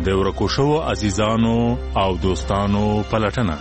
د ورکو شوو عزیزانو او دوستانو پلټنه.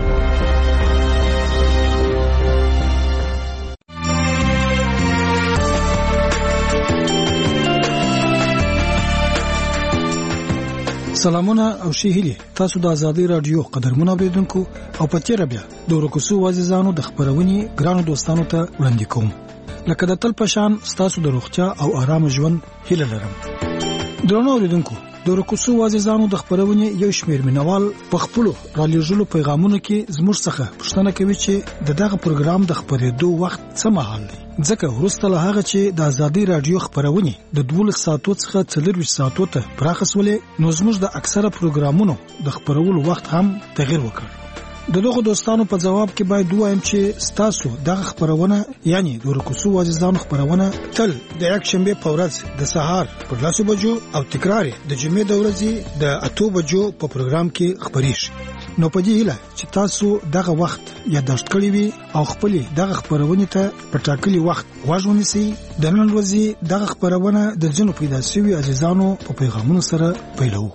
سلامونه او شهیلی تاسو د ازادي رادیو قدرمنو اوریدونکو او پچیر بیا د ورکو شوو عزیزانو د خبرونې ګرانو دوستانو ته وړاندې کوم. لکه د تل پشان تاسو د روغتیا او آرام ژوند هیله لرم. درنو اوریدونکو د ورکو شوو عزیزانو د خبرونې یو شمېر مینوال په خپل را لېږلو پیغامونو کې زموږ څخه پوښتنه کوي چې دغه پروګرام د خبرېدو وخت څه مهال دی. ځکه وروسته له هغه چې د ازادي رادیو خبرونه د 12 ساعتو څخه 24 ساعتو ته پراخسولې، نو زموږ د اکثره پروګرامونو د خبرولو وخت هم تغیر وکړ. دغه دوستانو په جواب کې باید وایم چې تاسو دغه خبرونه یعنی د ورکو شوو عزیزانو خبرونه تل د یک شنبه په ورځ د سهار په 10 بجو او تکرار د جمعې د ورځې د 8 بجو په پروګرام کې خبرېږي. نو په دې هیله چې تاسو دغه وخت یادداشت کړی وي او خپل دغه خبرونه ته په ټاکلي وخت واژونی سي. د نن ورځې دغه خبرونه د جنو پیدا شوی عزیزانو په پیغامونو سره پیلو.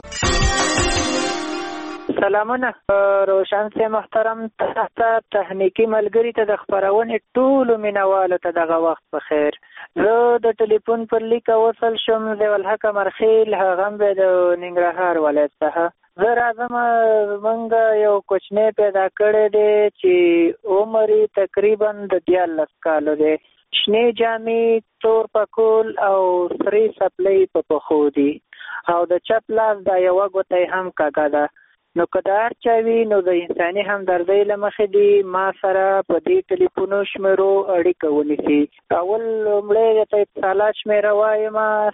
سلامونه روشن سي محترم تاسو تخنیکی ملګری ته د خبرونه ټول مینوالو ته دغه وخت په خیر. زه د ټلیفون پر لیک وصل شم د ولحق مرخیل هغه به د ننګرهار ولایت څخه. زه راځم موږ یو کوچنی پیدا کړی دی چې عمر تقریبا د 14 کالو دی. شنې جامې، تور پکول او سری سپلۍ په پښو دي او د چپ لاس د یو ګوتې هم کاږه ده. نو کدار چاوي نو د انساني همدردۍ له مخې دی ما سره په دې ټلیفون شمیرو اړیکه ونیسي. اول لومړی ته اتصالات شمیره وایم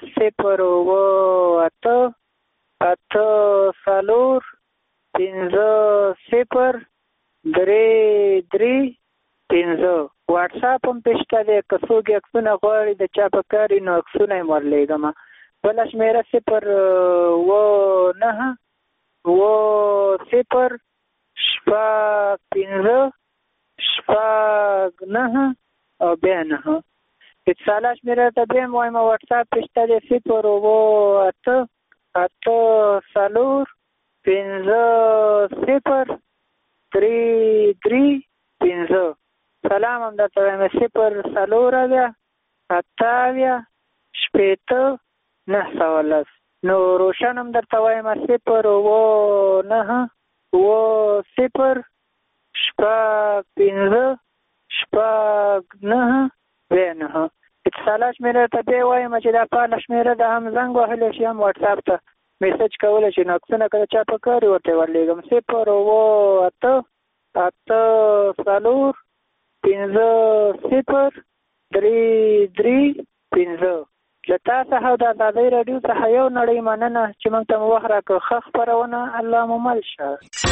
0 واتساپ هم پېشته دی. که څوک عکسونه غواړي د چا په کاري نو عکسونه یې ورلیږم. بله شمیره 0 او بیا 9. اتصالات شمیره ته بیا وایم واتساپ پېشته دی 0 سلام هم درته وایم 0 نو روشن هم درته وایم 0 اتصالات شمیره ته بیا وایم چې دا پاله شمیره د هم زنګ وهلی شي هم واتساپ ته میسج کولی شي. نو عکسونه که د چا په کار ورته ورلیږم 0 له تا څخه د ازادۍ راډیو څخه یو نړۍ مننه چې موږ ته مو وخت راکړ. ښه خپرونه الله مو مل شه.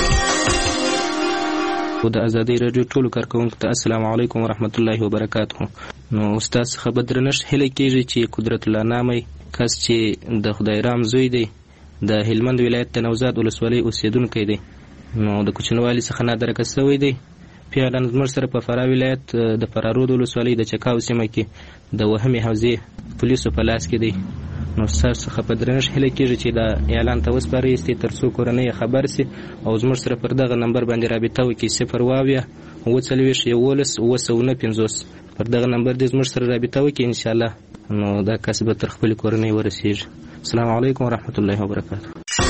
د ازادۍ راډیو ټولو کارکوونکو ته السلام علیکم ورحمت الله وبرکاته. نو استاد څخه به درنښت هیله کېږي چې قدرت الله نامې کس چې د خدای رام زوی دی د هلمند ولایت د نوزاد ولسوالۍ اوسېدونکی دی، نو د کوچنوالي څخه نادرکه شوی دی. پیاله زموږ سره په فراه ولایت د فرارود ولسوالۍ د چکاو سیمه کې د وهمي حوزې پولیسو په لاس کې دی. نو ستاسو څخه په درنښت هیله کېږي چې دا اعلان ته وسپارئ تر څو کورنۍ خبر سي او زموږ سره پر دغه نمبر باندې رابطه وکړي 0 پر دغه نمبر دې زموږ سره رابطه وکړي ان شاء الله. نو دا کس به تر خپل کورنۍ ورسیږي. السلام علیکم ورحمت الله وبرکاته.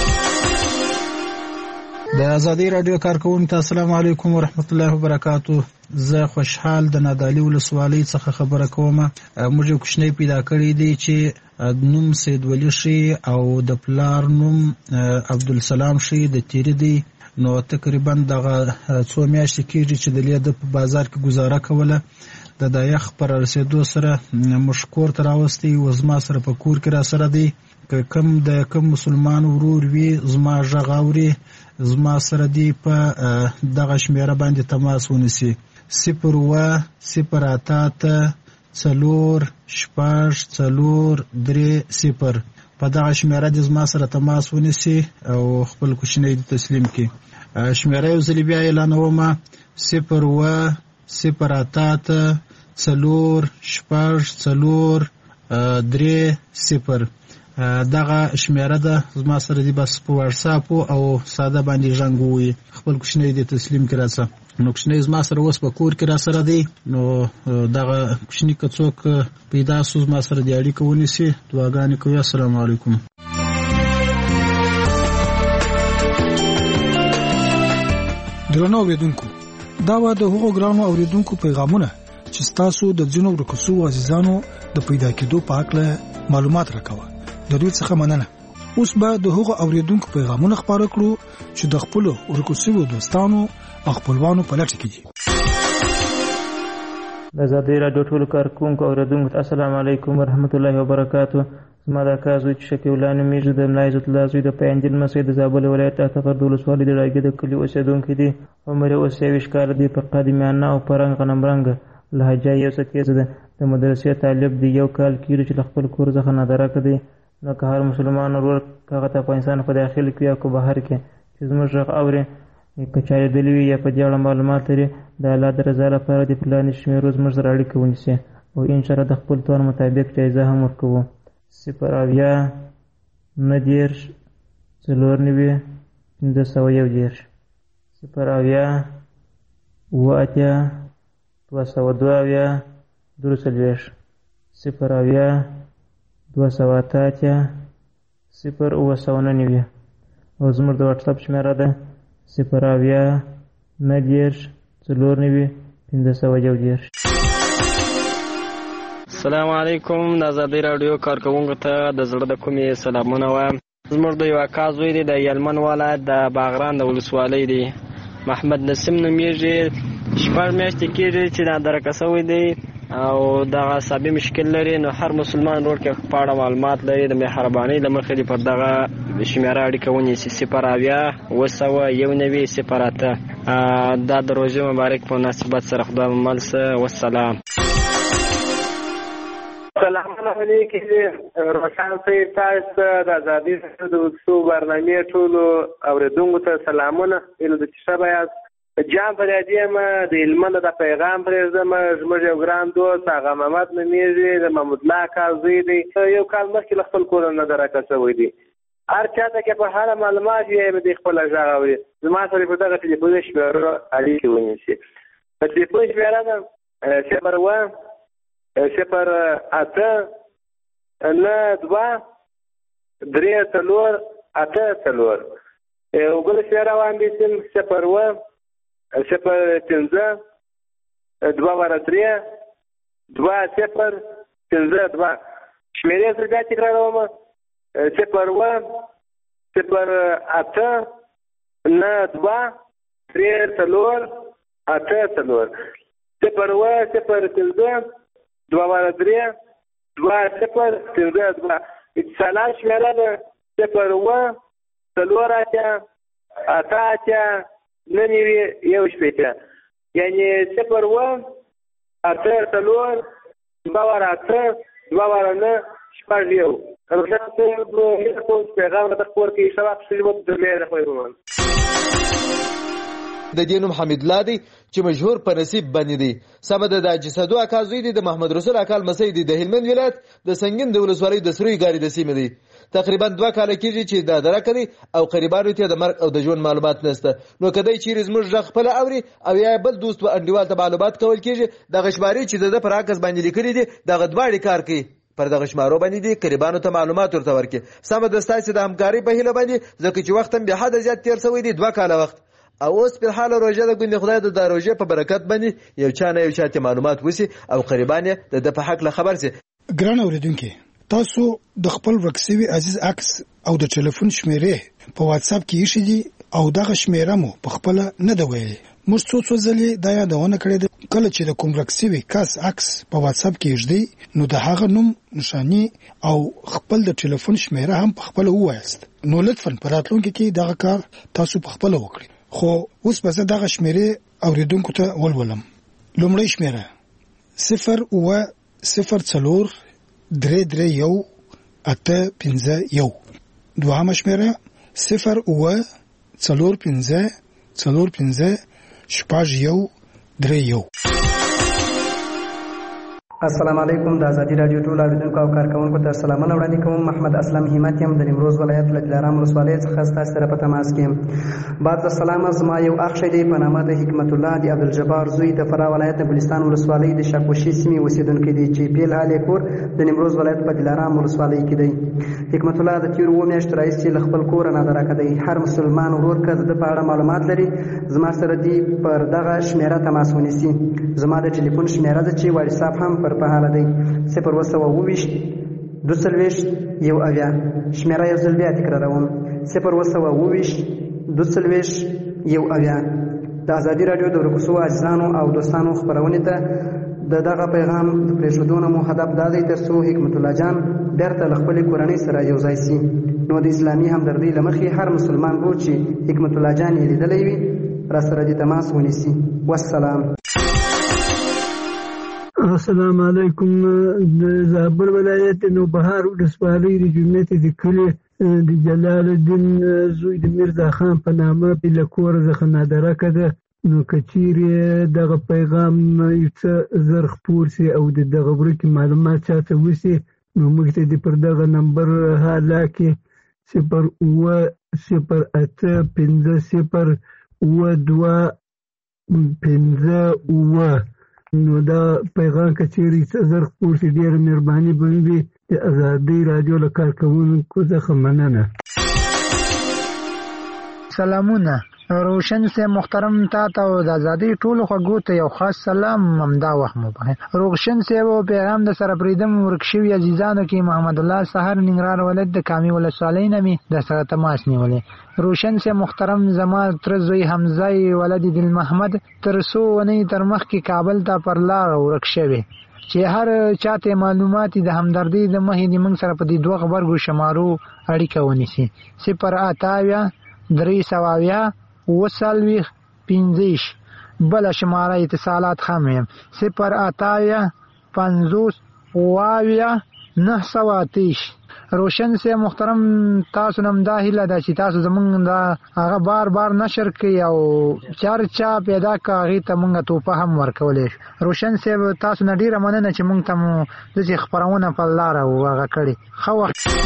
د ازادي رادیو کارکوونکو ته السلام علیکم ورحمت الله وبرکاته. زه خوشحال د نادعلي ولسوالۍ څخه خبره کوم. موږ یو کوچنی پیدا کړی دی چې نوم سید ولی شي او د پلار نوم عبدالسلام شي د تیری دی. نو تقریبا دغه څو میاشتې کېږي چې د لیده په بازار کې گزاره کوله. د یخ پر رسیدو سره مشکور ته راوستی و زما سره په کور کې را سره دی. که کم مسلمان ورور وي زما غږ اوري زما سره دی په دغه شمیره باندې تماس ونیسي 0 په دغه شمیره د زما سره تماس ونیسي او خپل کوچنی تسلیم کړي. شمیره یو ځل بیا اعلانوم 0 په دغه شمیره ده زما سره دی بس په واتساپ او ساده باندې ژوندوي خپل کوچنی دی تسلیم کړه نو کوچنی زما سره اوس په کور کې را سره دی نو دغه کوچنی کڅوک پیدا سو زما سره دی اړیکه ونیسي دعاګانې کوي. السلام علیکم. درنو اوریدونکو دا و د هغو ګرانو اوریدونکو پیغامونه چې تاسو د ځینو ورکوسو عزیزانو د پیدا کېدو په اړه معلومات راکوه. د دوی څخه مننه. اوس به د هغو اوریدونکو پیغامونه خبرو کړو چې د خپل ورکوسو دوستانو او خپلوانو په لټه کې دي. د آزادۍ راډیو ټولو کارکونکو اوریدونکو السلام علیکم ورحمت الله وبرکاتو. زما د کازوی چې شکیب الله نومیږي د ملا عزت الله زوی د پیندل مسجد د زابل ولایت اتفر د ولسوالۍ د راګي د کلي اوسیدونکي دي. عمر یې اوس 23 کاله دی. په قدیمانه او په رنګ غنم رنګه لهجه یې څه تیزه ده. د مدرسې طالب دی. 1 کال کېږي چې له خپل کور څخه نادرکه دی. نو که هر مسلمان ورور هغه ته افغانستان په داخل کې یا کو بهر کې چې زموږ غږ اوري که چا لیدلی وي یا په دې اړه معلومات لري د الله د رضا لپاره د پلان شمیرو زموږ سره اړیکه ونیسي او انشاءالله د خپل توان مطابق جایزه هم ورکوو. 0 90 490 501 او زموږ د واتساپ شمیره ده 0 90 490 501. السلام علیکم. د آزادۍ راډیو کارکوونکو ته د زړه د کومې سلامونه وایم. زموږ د یو اکا زوی دی د یلمن ولایت د باغران د ولسوالۍ دی. محمد نسیم نومیږي. 6 میاشتې کېږي چې نادرکه شوی دی او دغه عصبي مشکل لري. نو هر مسلمان ورور کې په اړه معلومات لري د مهربانۍ له مخې دې پر دغه شمیره اړیکه ونیسي 0 9 08 دا د روژې مبارک په مناسبت سره خدای مو مل شه. والسلام. سلام علیکم. روشن صاحب تاسو د آزادۍ د وڅو برنامه ټولو اوریدونکو ته سلامونه. اله د شپه یاست. جان فریادی ما د علمانه د پیغام پرېږدم. زموږ یو ګران دوست هغه محمد نومیږي د محمود الله کازوی دی. یو کال مخکې له خپل کور نه درکه شوی دی. هر چاته کې په هر معلومات یې د خپل ځای اوري. زما سره په دغه ټلیفون شمیره اړیکه ونیسي. په ټلیفون شمیره ده 0 8 9 2 3 4 8 4 وګل شمیره باندې 0 0 5 2 3 2 0 5 2 شمیره سره بیا تکراروم 0 0 8 9 2 3 4 8 4 0 0 5 2 3 2 0 5 اتصالات شمیره ده 0 4 8 ننوي یو شپېته یعنی 0 8 4 2 9 شپږ یو. روشن صاحب کوم پیغام د خپل کې سبق شوی د مېره خوښوم. د دینوم حمید الله دی چې مشهور په نصیب باندې دی. سمه د جسدو اکازوی دی د محمد رسول اکال مسعود دی د هلمند ولایت د سنگین د ولسوالۍ د سروي ګاری د سیمې دی. تقریبا 2 کال کېږي چې دا درکه دی او قریبانو ته د مرګ او د ژوند معلومات نشته. نو کدی چې زموږ ځخ خپل اوري او یا بل دوست و انډیوال ته معلومات کول کېږي د غشباري چې د پر عکس باندې لیکلي دي دغه دواړي کار کوي پر دغه شمارو باندې دي قریبانو ته معلومات ورته ورکړي. سمه د ستاسو د همکاري په هیله باندې ځکه چې وخت هم به حد زیات تیر شوی دی 2 کال وخت او اوس په حال روزه د ګوند خدای د روزه په برکت باندې یو چاته معلومات وسی او قریبانه د په حق له خبر سي. ګران اوریدونکو تاسو د خپل ورکسوي عزیز عکس او د ټلیفون شمیره په واتس اپ کې ایښې دي او دغه شمیره مو په خپل نه دی ویلي. موږ څو ځلې دا یادونه کړې ده کله چې د کوم ورکسوي کس عکس په واتس اپ کې ایښدي نو د هغه نوم نشانی او خپل د ټلیفون شمیره هم په خپل وایست. نو لطفا په راتلونکي کې دغه کار تاسو په خپل وکړئ. خو اوس به زه دغه شمیره اوریدونکو ته ولولم. لومړی شمیره 0 0 4 3 3 1 8 5 1. دوهمه شمیره 0 4 5 4 5 شپږ 1 3 1. السلام علیکم. د ازادي رادیو ټول اوریدونکو او کارکونکو ته سلامونه وړاندې کوم. محمد اسلم همت یم د نیمروز ولایت له دلارام ولسوالۍ څخه ستاسو سره په تماس کې یم. بعد السلام. زما یو اخ دی په نامه د حکمت الله د عبدالجبار زوی د فراه ولایت د ګلستان ولسوالۍ د شاکوشي سیمې اوسیدونکی دی چې پیل حال کور د نیمروز ولایت په دلارام ولسوالۍ کې دی. حکمت الله د تیر 2 میاشتو راهیسې له خپل کور نه درکه دی. هر مسلمان ورور که د په اړه معلومات لري زما سره دی پر دغه شمیره تماس ونیسي. زما د ټلیفون شمیره ده چې واتساپ هم پر په حاله دی 022 22 1 شمیره یو ځل بیا تکراروم 022 22 1. د ازادي رادیو د ورکوسو اجزانو او دوستانو خبرونه ته دغه پیغام د پرېښودو مو هدف دا دی ترڅو حکمت الله جان بیرته له خپلې کورنۍ سره یو ځای سي. نو د اسلامي همدردۍ له مخې هر مسلمان بو چې حکمت الله جان یې لیدلی وي را سره د تماس ونیسي. والسلام. السلام علیکم. د زابل ولایت نوبهار ولسوالۍ د جومات د کلي د جلال الدین زوی د میرزا خان په نامه له کوره څخه نادرکه ده. نو که چیرې دغه پیغام یو څه زر خپور سي او د دغه ورکې معلومات چاته وسي نو موږ ته د پر دغه نمبر حالا کې 08050 نو دا پیغام که چیرې څه زر خپور سي ډېره مهرباني به وي. د ازادۍ رادیو له کارکوونکو څخه مننه. سلامونه. روشن سے محترم تا ته د ازادۍ ټولو خوږو ته یو خاص سلام همدا وخت مو په روشن سے و پیغام د سره پریدم ورکشوي عزیزانو کې محمد الله سحر ننګرهار ولایت د کامي ولسوالۍ نه می د سره تماس نیولې. روشن سے محترم زما تر زوی حمزه ولد دل محمد تر سو ونی تر مخ کې کابل ته پر لار ورکشوي چې هر چاته معلومات د همدردۍ د مخې د موږ سره په دې دوه خبرګو شمارو اړیکه ونیسي. 088 320 15 بل شماره اتصالات هم 088 50 930. روشن سے محترم تاسو نم دا هیله ده چې تاسو زمونږ دا هغه بار نشر کړئ او چرچا پیدا کړئ ته مونږ توپه هم ورکولې. روشن سے تاسو نه ډیره مننه چې مونږ ته مو د خبرونه په لار او هغه کړی. خو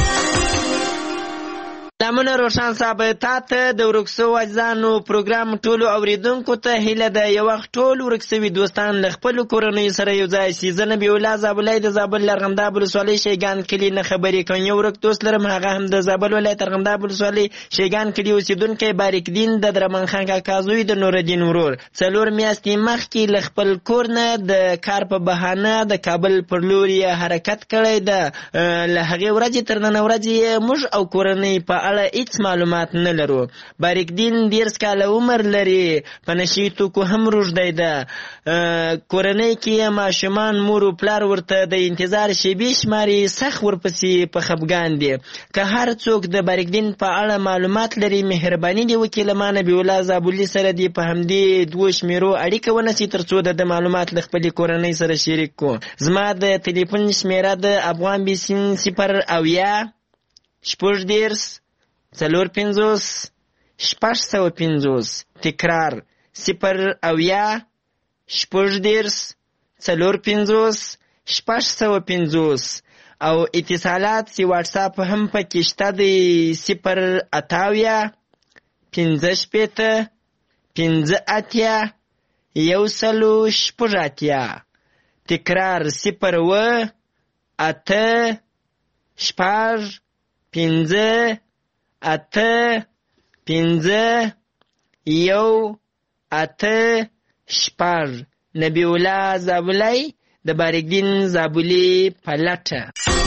لمنه روشن صاحب ته د ورکسو اجزانو پروګرام ټولو اوریدونکو ته هیله ده یو وخت ټول ورکسوي دوستان له خپل کورنۍ سره یو ځای شي. زه نبی الله زابلای د زابل لرغنداب ولسوالۍ شیګان کلی نه خبرې کوم. یو ورک دوست لرم هغه هم د زابل ولایت لرغنداب ولسوالۍ شیګان کلی اوسیدونکی باریک دین د درمن خان کاکا زوی د نور الدین ورور 4 میاشتې مخکې له خپل کور نه د کار په بهانه د کابل پر لور حرکت کړی ده. له هغې ورځې تر نن ورځې موږ او کورنۍ په اړه هیڅ معلومات نه لرو. باریک دین 10 کاله عمر لري. په نشي توکو هم روږدی ده. کورنۍ کې ماشومان مور او پلار ورته د انتظار شیبې شماري سخت ورپسې په خفګان دي. که هر څوک د باریک دین په اړه معلومات لري مهرباني دی وکړي له ما نبی الله زابلي سره دی په همدې دوه شمیرو اړیکه ونیسي ترڅو د معلومات له خپلې کورنۍ سره شریک کو. زما د ټلیفون شمیره د افغان بیسین 0 شپږ 450 650 تکرار 0 شپږ 450 650 او اتصالات سی واتساپ هم پکې شته د 0 15 15 تکرار 0 8 5 نبی الله زابلی د باریک دین زابلی پلټه.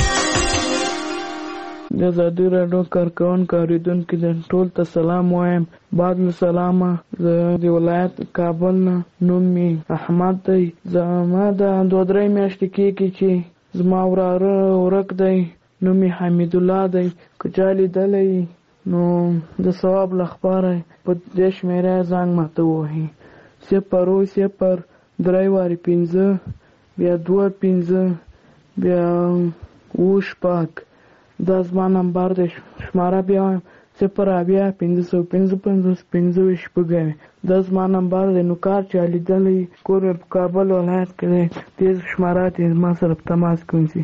د ازادي رادیو کارکوونکو اوریدونکو ټول ته سلام وایم. بعد له سلامه زه د ولایت کابل نه نوم مې احمد دی. زما د 2-3 میاشتې کېږي چې زما وراره ورک دی. نوم یې حمید الله دی. که چا لیدلی نو د ثواب لپاره په دې شمیره زنګ ماته ووهي 0 3 5 بیا 2 5 بیا 8 دا زما نمبر دی. شماره بیا 08555 شپږ. دا زما نمبر دی. نو کار چا لیدلی کور په کابل ولایت کې دی، تیز شمارات یې ما سره په تماس کې ونیسي.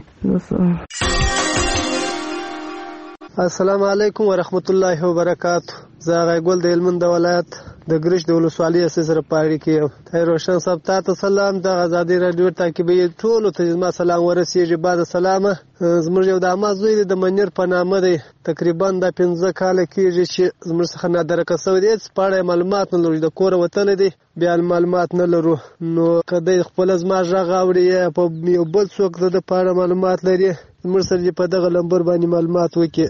السلام علیکم ورحمت الله وبرکاتہ. زه راګل د هلمند ولایت د ګرش د ولسوالۍ سره پاړی کې یم. روشن صاحب تاسو سلام. د آزادۍ رادیو تعقیبي ټول ته زما سلام ورسیږي. بعد سلامه زموږ یو د امازوی د منیر په نامه دی، تقریبا د 15 کال کېږي چې زموږ څخه نادرکه شوی دی. پاړی معلومات نه لري، د کور وتل دی، بیا معلومات نه لرو. نو کله خپل زما ژغ اوري په یو بل څوک د پاړه معلومات لري، زموږ سره په دغه لمبر باندې معلومات وکړي.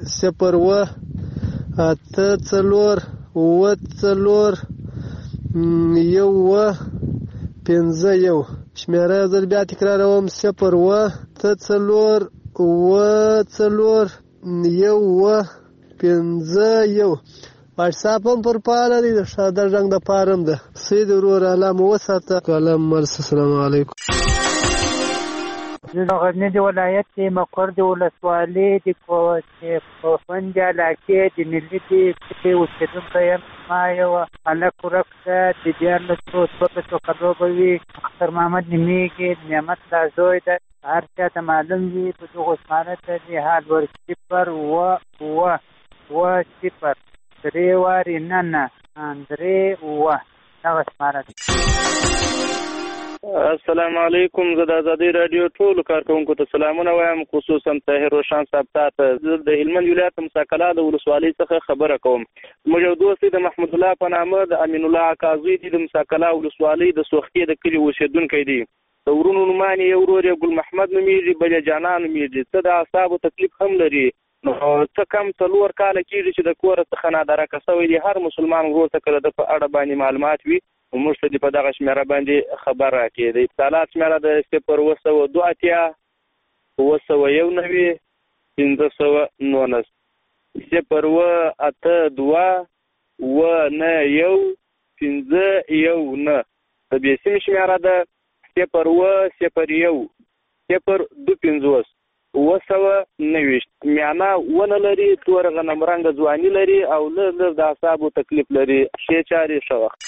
0 شمیره زر بیا تکراروم 0 واتساپ هم پر پاله دی، د شاده رنګ د پارم ده. سید ورور علامه وساته کلام مرس. السلام علیکم. زه د غزني د ولایت د مقر د ولسوالۍ د کوفند علاقې د ملي کې اوسېدونکی یم. ما یو هلک ورک ده، د 14 کالو به وي. اختر محمد نومېږي، نعمت الله زوی ده. هر چا ته معلوم وي په دغو اسمانه ته د حال ور 0 درې وارې نه 3 دغه اسمانه ده. السلام علیکم. زه د آزادۍ رادیو ټولو کارکوونکو ته سلامونه وایم، خصوصا طاهر روشن صاحب ته. زه د هلمند ولایت مساکلا د ولسوالۍ څخه خبره کوم. موږ یو دوست د محمود الله په نامه د امین الله عکازي د مساکلا ولسوالۍ د سوختي د کلي اوسېدونکی دی. د ورونو نومان یې ورور یې ګل محمد نومېږي، بل یې جانان نومېږي. څه د اعصابو تکلیف هم لري. نو څه کم 4 کاله کېږي چې د کور څخه نادرکه شوی دی. هر مسلمان ورور ته کله د په اړه باندې معلومات وي، موږ ته په دغه شمیره باندې خبر راکړي. د اتصالات شمیره د 082 991 519 082 991 د بیسیم شمیره ده 001 025 990. میانا ونه لري، تور غنم رنګ ځواني لري او لږ د اعصابو تکلیف لري. شي چاري ښه وخت.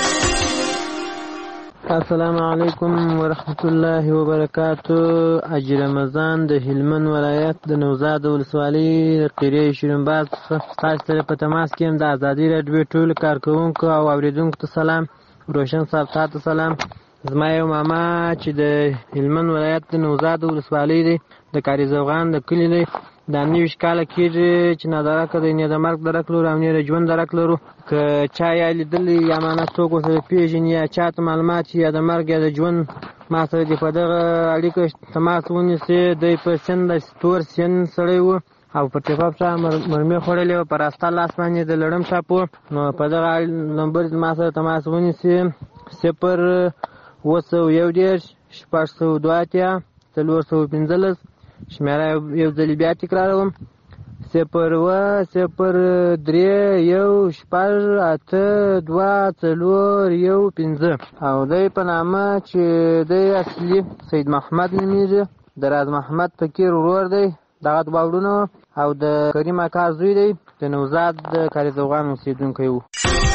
السلام علیکم ورحمت الله وبرکاتہ. اجي رمضان د هلمند ولایت د نوزاد ولسوالۍ قریه شیرینباز تاسو سره په تماس کې یم. د آزادۍ رادیو ټول کارکوونکو او اوریدونکو ته سلام. روشن صاحب تاسو سلام. زما یو ماما چې د هلمند ولایت د نوزاد ولسوالۍ دی، د کاری زوغان د کلی دی. د 29 کاله کېږي چې نادرکه دی، نه د مرګ درک لرو او نه د ژوند درک لرو. که چا یا لیدلی یا مانا څوک ورسره پېژني یا چا ته معلومات یا د مرګ یا د ژوند ما سره دې په دغه اړیکه تماس ونیسي. دی په سن د تور سن سړی و او په ټیپاپ سره مرمۍ خوړلې وه، په راسته لاس باندې د لړم چاپ و. نو په دغه نمبر ما سره تماس ونیسي 0 602 415. شمیره یو ځلې بیا تکراروم 0 0 3 1 8 2 4 1 5. او دی په نامه چې دی اصلي سید محمد نومېږي، د راز محمد فقیر ورور دی. دغه دوه وروڼه او د کریم اکا زوی دی، د نوزاد د کاري زوغان اوسېدونکی و.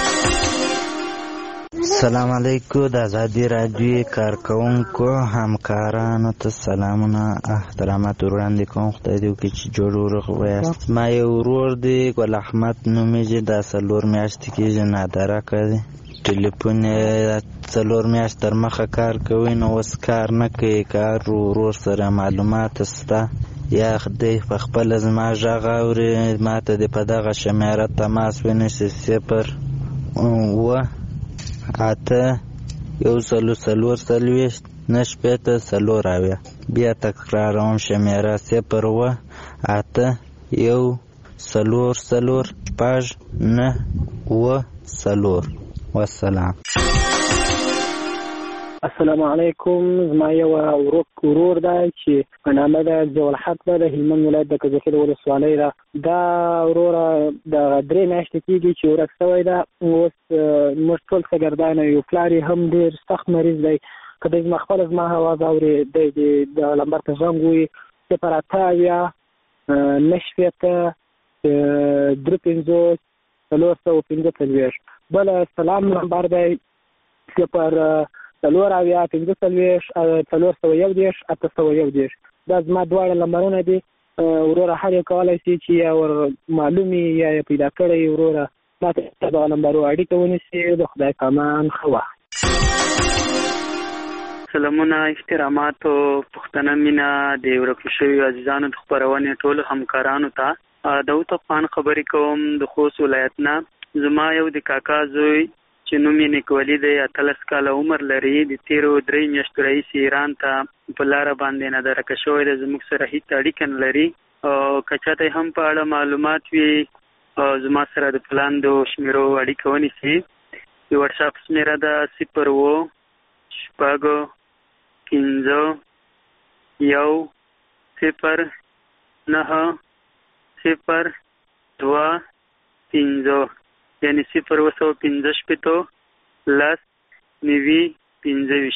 السلام علیکم. د آزادۍ رادیو کارکوونکو همکارانو ته سلامونه احترامات وړاندې کوم. خدای دې وکړي چې جوړ ورغ ویاست. ما یو ورور دی ګل احمد نومېږي، دا 4 میاشتې کېږي نادرکه دی. ټلیفون یې 4 میاشت تر مخه کار کوي، نو اوس کار نه کوي. کار ورور سره معلومات شته یا دی په خپله زما غږ اوري، ما ته دې په دغه شمیره تماس ونیسي 0 8 1 4 بیا تکراروم شمیره 0 8 1 4 9 والسلام. السلام علیکم. زما یو ورور دی چې په نامه ده ضیاءالحق ده، د هلمند ولایت د کجکي ولسوالۍ ده. دا وروره د 3 میاشتې کېږي چې ورک شوی ده. اوس موږ ټول شاګردان یو. پلار یې هم ډېر سخت مریض دی. که دی زما خپله زما اواز اوري، دی د لمبر ته زنګ ووایي 0 8 9 9 350 بل سلام نمبر دی 0-4-15-411 دا زما دواړه نمبرونه دي وروره. هر یو کولی شي چې یا ور معلومي یا پیدا کړی وروره ما ته دغه نمبرو اړیکه ونیسي. د خدای پامان ښه وخت. سلامونه، احترامات او پښتنه مینه د ورکو شویو عزیزانو د خپرونې ټولو همکارانو ته. داود افغان خبرې کوم د خوست ولایت نه. زما یو د کاکا زوی چې نوم یې نیکولي دی 18 کاله عمر لري. د تیرو 3 میاشتو راهیسې ایران ته په لاره باندې نادرکه شوی دی. زموږ سره هیڅ اړیکه نه لري. که چاته هم په اړه معلومات وي زما سره د پلاندو شمیرو اړیکه ونیسي. د وټساپ شمیره ده 0-15-9-0-2-15 یعنی 0-15-10-90-15.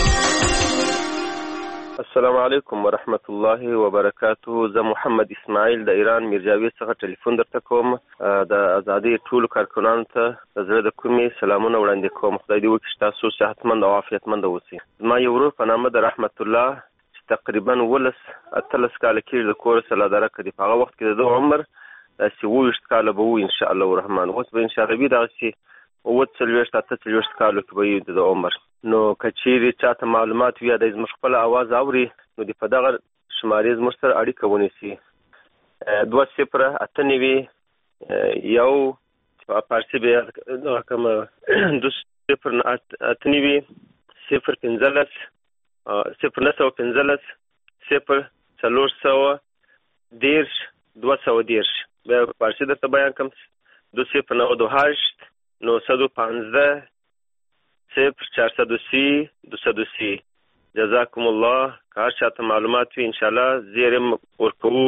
السلام علیکم ورحمت الله وبرکاته. زه محمد اسماعیل د ایران میرجاوی څخه ټلیفون درته کوم. د ازادۍ ټولو کارکونانو ته زړه د کومې سلامونه وړاندې کوم. خدای دې وکړي چې تاسو صحتمند او عافیتمند اوسئ. زما یو ورور په نامه د رحمت الله چې تقریبا 18 کاله کېږي د کور سره درکه دی. په هغه وخت کې د عمر 27 کاله به وي ان شاء الله الرحمن. اوس به ان شاء الله دغسې 48 کالو کې به وي د عمر. نو که چیرې چاته معلومات وي یا د زموږ خپل اواز اوري نو د په دغه شمارې زموږ سره اړیکه ونیسي. 20-89 یو فارسي به کومه 20-89 0-15 0-410 بیا فارسي درته بیان کوم 2-0-9-2-8 915 0-430 جزاکم الله. که هر چاته معلومات وي انشاءالله زیرم ورکوو.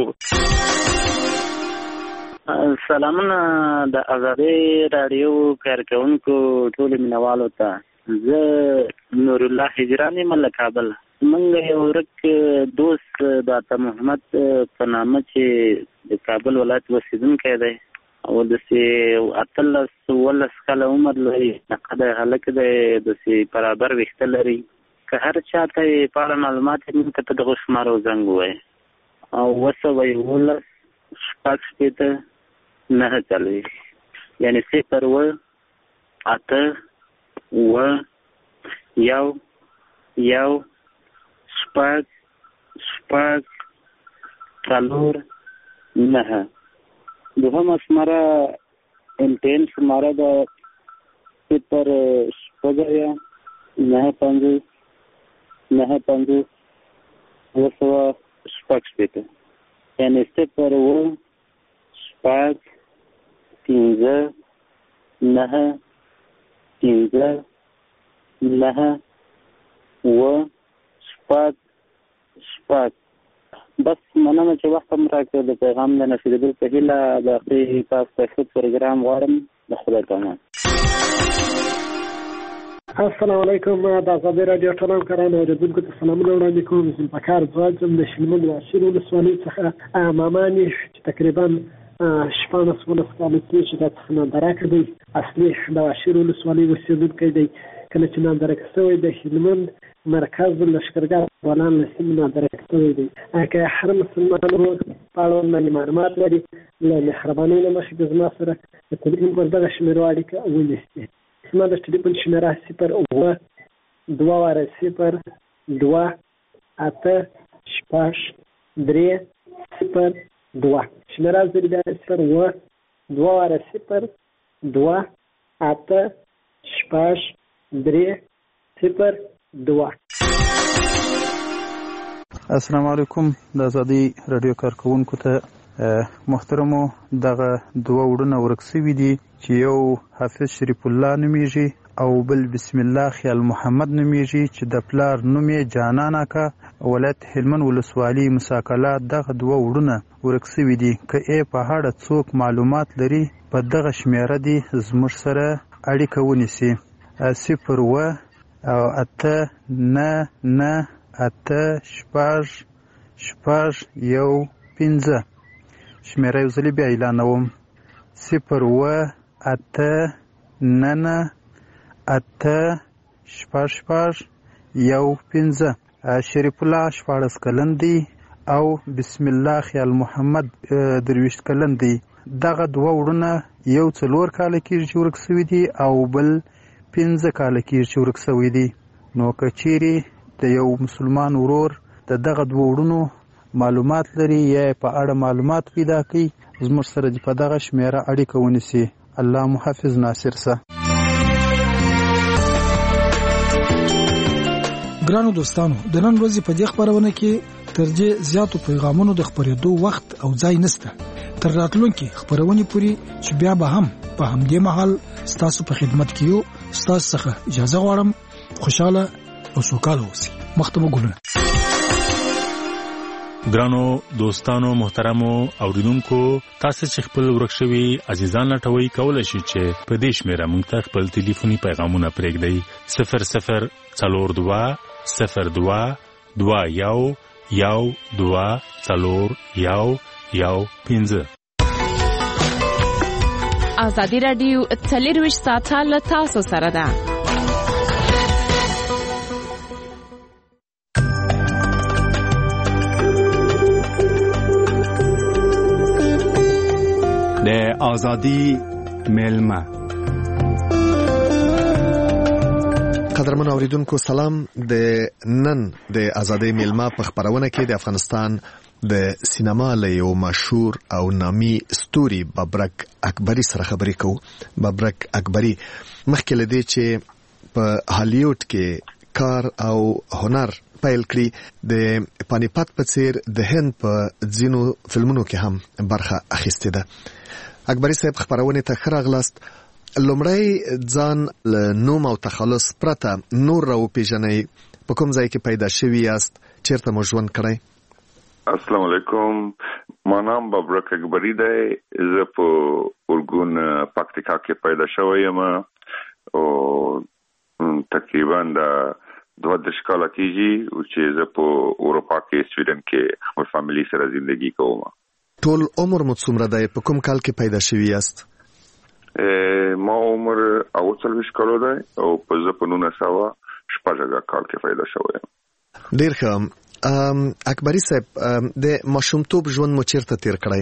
سلامونه د ازادۍ راډیو کارکونکو ټولو مینوالو ته. زه نور الله هجران یم له کابل. موږ یو ورک دوست د عطا محمد په نامه چې د کابل ولایت اوسېدونکی دی او داسې 18 کاله عمر لري. نقد هلک دی، داسې برابر ویښته لري. که هر چاته یې په اړه معلومات وي موږ ته په دغو شمارو زنګ ووایي او 9-15-9-40 یعنې 0-1-1-4-9. دوهمه شماره MTN شماره ده 0-9-5-9-5-2-9 یعنی 0-5-15-9-9-9-5. بس مننه چې وخت هم راکړ د پیغام د نشریدو په هیله د اخري تاسو ته ښه پروګرام غواړم. د خدای پامان. السلام علیکم. د ازادۍ راډیو ټول همکارانو او اورېدونکو ته سلامونه وړاندې کوم. ذوالفقار ځواج یم د شلمن واشیر ولسوالۍ څخه. مامانې چې تقریبا 18 کاله کېږي دا څخه نادرکه دی. اصلي د واشیر ولسوالۍ اوسېدونکی دی. کله چې نادرکه شوی د هلمند مرکز لښکرګاه افغانان له سیمې نادرکه شوی دی. که هر مسلمان ورور په اړه باندې معلومات لري له مهربانۍ نه مخکې زما سره د تلیفون پر دغه شمېرو اړیکه ونیسي. زما د ټلیفون شمېره 0-2-2-8-6-3-0-2 شمېره زر بیا 0-2-2-8-6-3-0-2. السلام علیکم. د ازادۍ راډیو کارکونکو ته محترمو، دغه دوه وړونه ورک سوي دي چې یو حافظ شریف الله نومیږي او بل بسم الله خیال محمد نومیږي چې د پلار نوم یې جانان اکا ولایت هلمند ولسوالۍ مساکله. دغه دوه وړونه ورک سوي دي. که یې په اړه څوک معلومات لري په دغه شمېره دي زموږ سره اړیکه ونیسي. 0-8-9-9-8-6-1-15 شمیره یو ځلې بیا اعلانوم 0 شریف الله 14 کلن دی او بسم الله خیال محمد 23 کلن دی. دغه دوه وړونه یو 4 کاله کېږي چې ورک شوي دي او بل 15 کاله کېږي چې ورک شوي دي. نو که چیرې د یو مسلمان ورور د دغه دوه وړونو معلومات لري یا په اړه معلومات پیدا کړي زموږ سره په دغه شمیره اړیکه ونیسي. الله محافظ ناصر سه. ګرانو دوستانو د نن ورځې په دې خبرونه کې ترجیح زیاتو پیغامونو د خبرېدو وخت او ځای نشته. تر راتلونکي خبرونه پوری چې بیا به هم په همدې محل ستاسو په خدمت کې یو. ستاسو څخه اجازه غواړم خوشاله او سوکاله اوسئ. مختمه ګلونه. ګرانو دوستانو محترمو اوریدونکو تاسو چې خپل ورک شوي عزیزان لټوي کولای شئ چې په دې شمیره موږ ته خپل ټلیفوني پیغامونه پرېږدئ 000221124115. ازادي رادیو 24 ساعته له تاسو سره ده. د ازادي ملما. قدرمن اوریدونکو سلام. د نن د ازادي ملما په خبرونه کې د افغانستان د سینما له یو مشهور او نامي ستوري ببرک اکبری سره خبرې کوو. ببرک اکبری مخکې له دې چې په هالیوډ کې کار او هنر پیل کړی د پانیپت په څیر د هند په ځینو فلمونو کې هم برخه اخیستې ده. اکبری صاحب خبرونه ته ښه راغلاست. لومړی ځان له نوم او تخلص پرته نور راو پیژنئ. په کوم ځای کې پیدا شوي یاست؟ چیرته مو ژوند کړی؟ السلام علیکم. ما نام ببرک اکبری دی. زه په اورګون پکتیکا کې پیدا شوی یم او تقریبا د 22 کاله کېږي چې زه په اروپا کې سویډن کې خپل فامیلی سره ژوندۍ کوم. ټول عمر مو څومره دی؟ په کوم کال کې پیدا شوي یاست؟ ما عمر 40 کال دی او په 1914 کال کې پیدا شوی یم. ډیر ښه. اکبری صاحب د ماشومتوب ژوند مو چیرته تیر کړی؟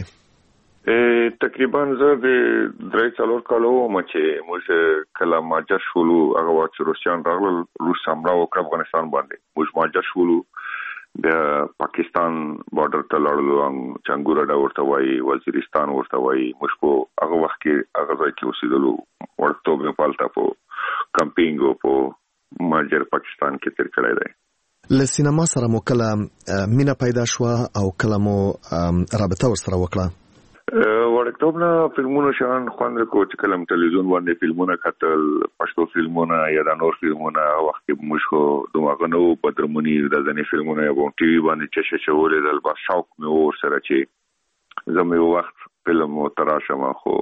تقریبا زه د 3-4 کالو وم چې موږ کله ماجر شولو. هغه وخت چې روسیان راغلل، روس حمله وکړه افغانستان باندې. موږ ماجر شولو، د پاکستان بارډر ته لاړو، چنګوره ورته وایي، وزیرستان ورته وایي. موږ په هغه وخت کې هغه ځای کې اوسېدلو. ورته مې پالته په کمپینګ او په ماجر پاکستان کې تیر کړی دی. له سینما سره مو کله مینه پیدا شوه او کله مو رابطه ورسره وکړه؟ وړکتوب نه فلمونو شان خوند کو چې کله تلویزیون باندې فلمونه کتل، پښتو فلمونه یا د نور فلمونه. وخت موږ خو دماغه نو بدرمنی د ځنې فلمونه په ټي وي باندې چې شولې د بس شوق مې ور سره چې زموږ وخت فلم تراشه ما خو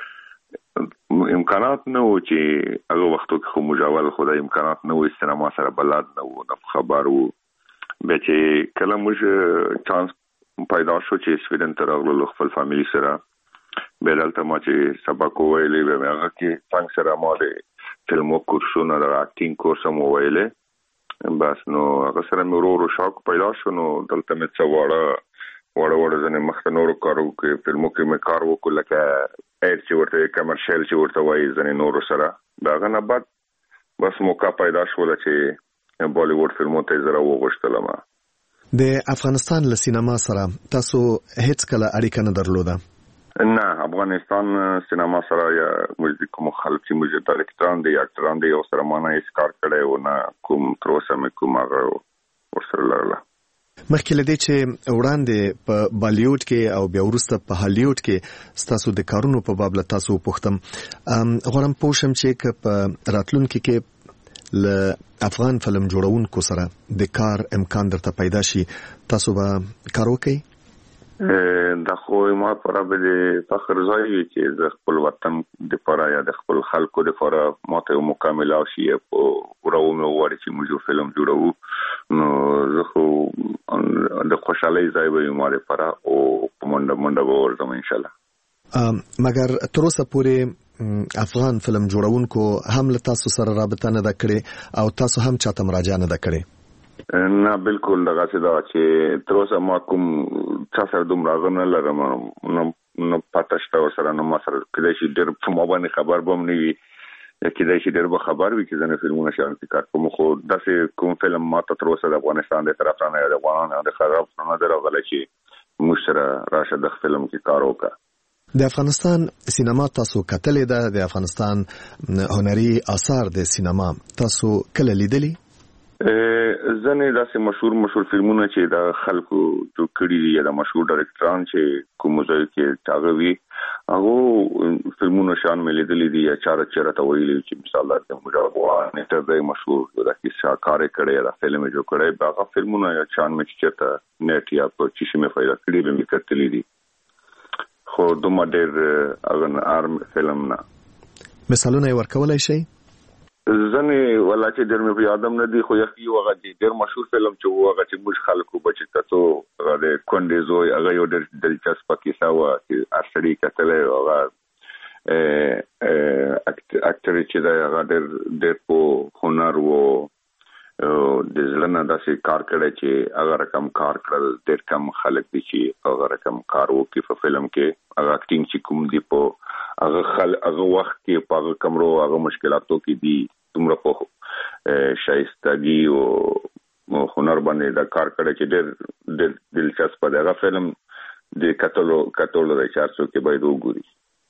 امکانات نه و چې هغه وختو کې خو مجاول خدای امکانات نه و، سینما سره بلد نه و، نه خبر و. به چې کله موږ چانس پیدا شو چې سویډن ته راغلو خپل فامیلی سره، به دلته ما چې سبق وویلې به هغه کې څنګه سره ما د فلمو کورسونه د اکټینګ کورس هم وویلې. بس نو هغه سره مې ورو شوق پیدا شو. نو دلته مې څه وړه ځنې مخته نورو کارو کې فلمو کې مې کار وکړ، لکه ایر چې ورته کمرشل چې ورته وایي ځنې نورو سره. د هغه نه بعد بس موقع پیدا شوله چې بالیووډ فلمو ته زه راوغوښتلم. د افغانستان له سینما سره تاسو هیڅ کله اړیکه نه درلوده؟ نه، افغانستان سینما سره یا موږ کوم خلک چې موږ ډایرکټران دي یا اکټران دي او سره مانه هیڅ کار کړی و نه، کوم تر اوسه مې کوم هغه ورسره لرله. مخکې له دې چې وړاندې په بالیوډ کې او بیا وروسته په هالیوډ کې ستاسو د کارونو په باب له تاسو وپوښتم، غواړم پوه شم چې که په راتلونکي کې له افغان فلم جوړونکو سره د کار امکان درته پیدا شي، تاسو به کار وکړئ؟ د خو ما پر به فخر ځای چې د خپل وطن د پاره یا د خپل خلکو د پاره ماته مکمل او شی او راومه وړي چې موږ فلم جوړو نو زه خو د خوشحالي ځای به ما لپاره او منډه ورته ان شاء الله. مګر تر اوسه پورې افغان فلم جوړونکو هم له تاسو سره رابطه نه ده کړې او تاسو هم چاته مراجعه نه ده کړې؟ نه بالکل دغه څه دا چې تر اوسه ما کوم څه سره دومره غنه لرم نو پاتشته سره نو ما سره کله چې ډېر په ما باندې خبر بم نه وي کله چې ډېر به خبر وي چې زنه فلمونه شان کار کوم خو داسې کوم فلم ما ته تر اوسه د افغانستان د طرف نه د افغانانو د خراب نه درغله چې مشره راشه د فلم کې کار وکړه. د افغانستان سینما تاسو کتلې ده؟ د افغانستان هنري آثار د سینما تاسو کله لیدلی؟ زنه داسې مشهور فلمونه چې د خلکو جو کړي دي د مشهور ډایرکټران چې کوم ځای کې تاغوي هغه فلمونه شان ملي دي دي یا چرته ویلي چې مثال د مجاهد نه ته مشهور د کیسه کار کړي دا فلم جو کړي هغه فلمونه یا شان مې چرته نت یا په چی شي مې فایده کړي به مې کتلې دي خو دومره ډېر اغه ارم فلم نه. مثالونه ورکولای شي؟ زنه ولا چې ډېر مې په یادم نه دي خو یخي وغه ډېر مشهور فلم چې وغه چې موږ خلکو بچی تاسو د کونډې زوی هغه یو ډېر دلچسپ کیسه و چې اثرې کتلې هغه اکټر چې دا هغه ډېر په هنر وو د ځلنه داسې کار کړی چې هغه رقم کار کړل ډېر کم خلک دي چې هغه رقم کار وکړي په فلم کې هغه اکټینګ چې کوم دی په هغه وخت کې په کمرو هغه مشکلاتو کې دي تمره په شایستګي او هنر باندې دا کار کړی چې ډېر دلچسپ دی. هغه فلم د کتلو د 400 کې باید وګوري.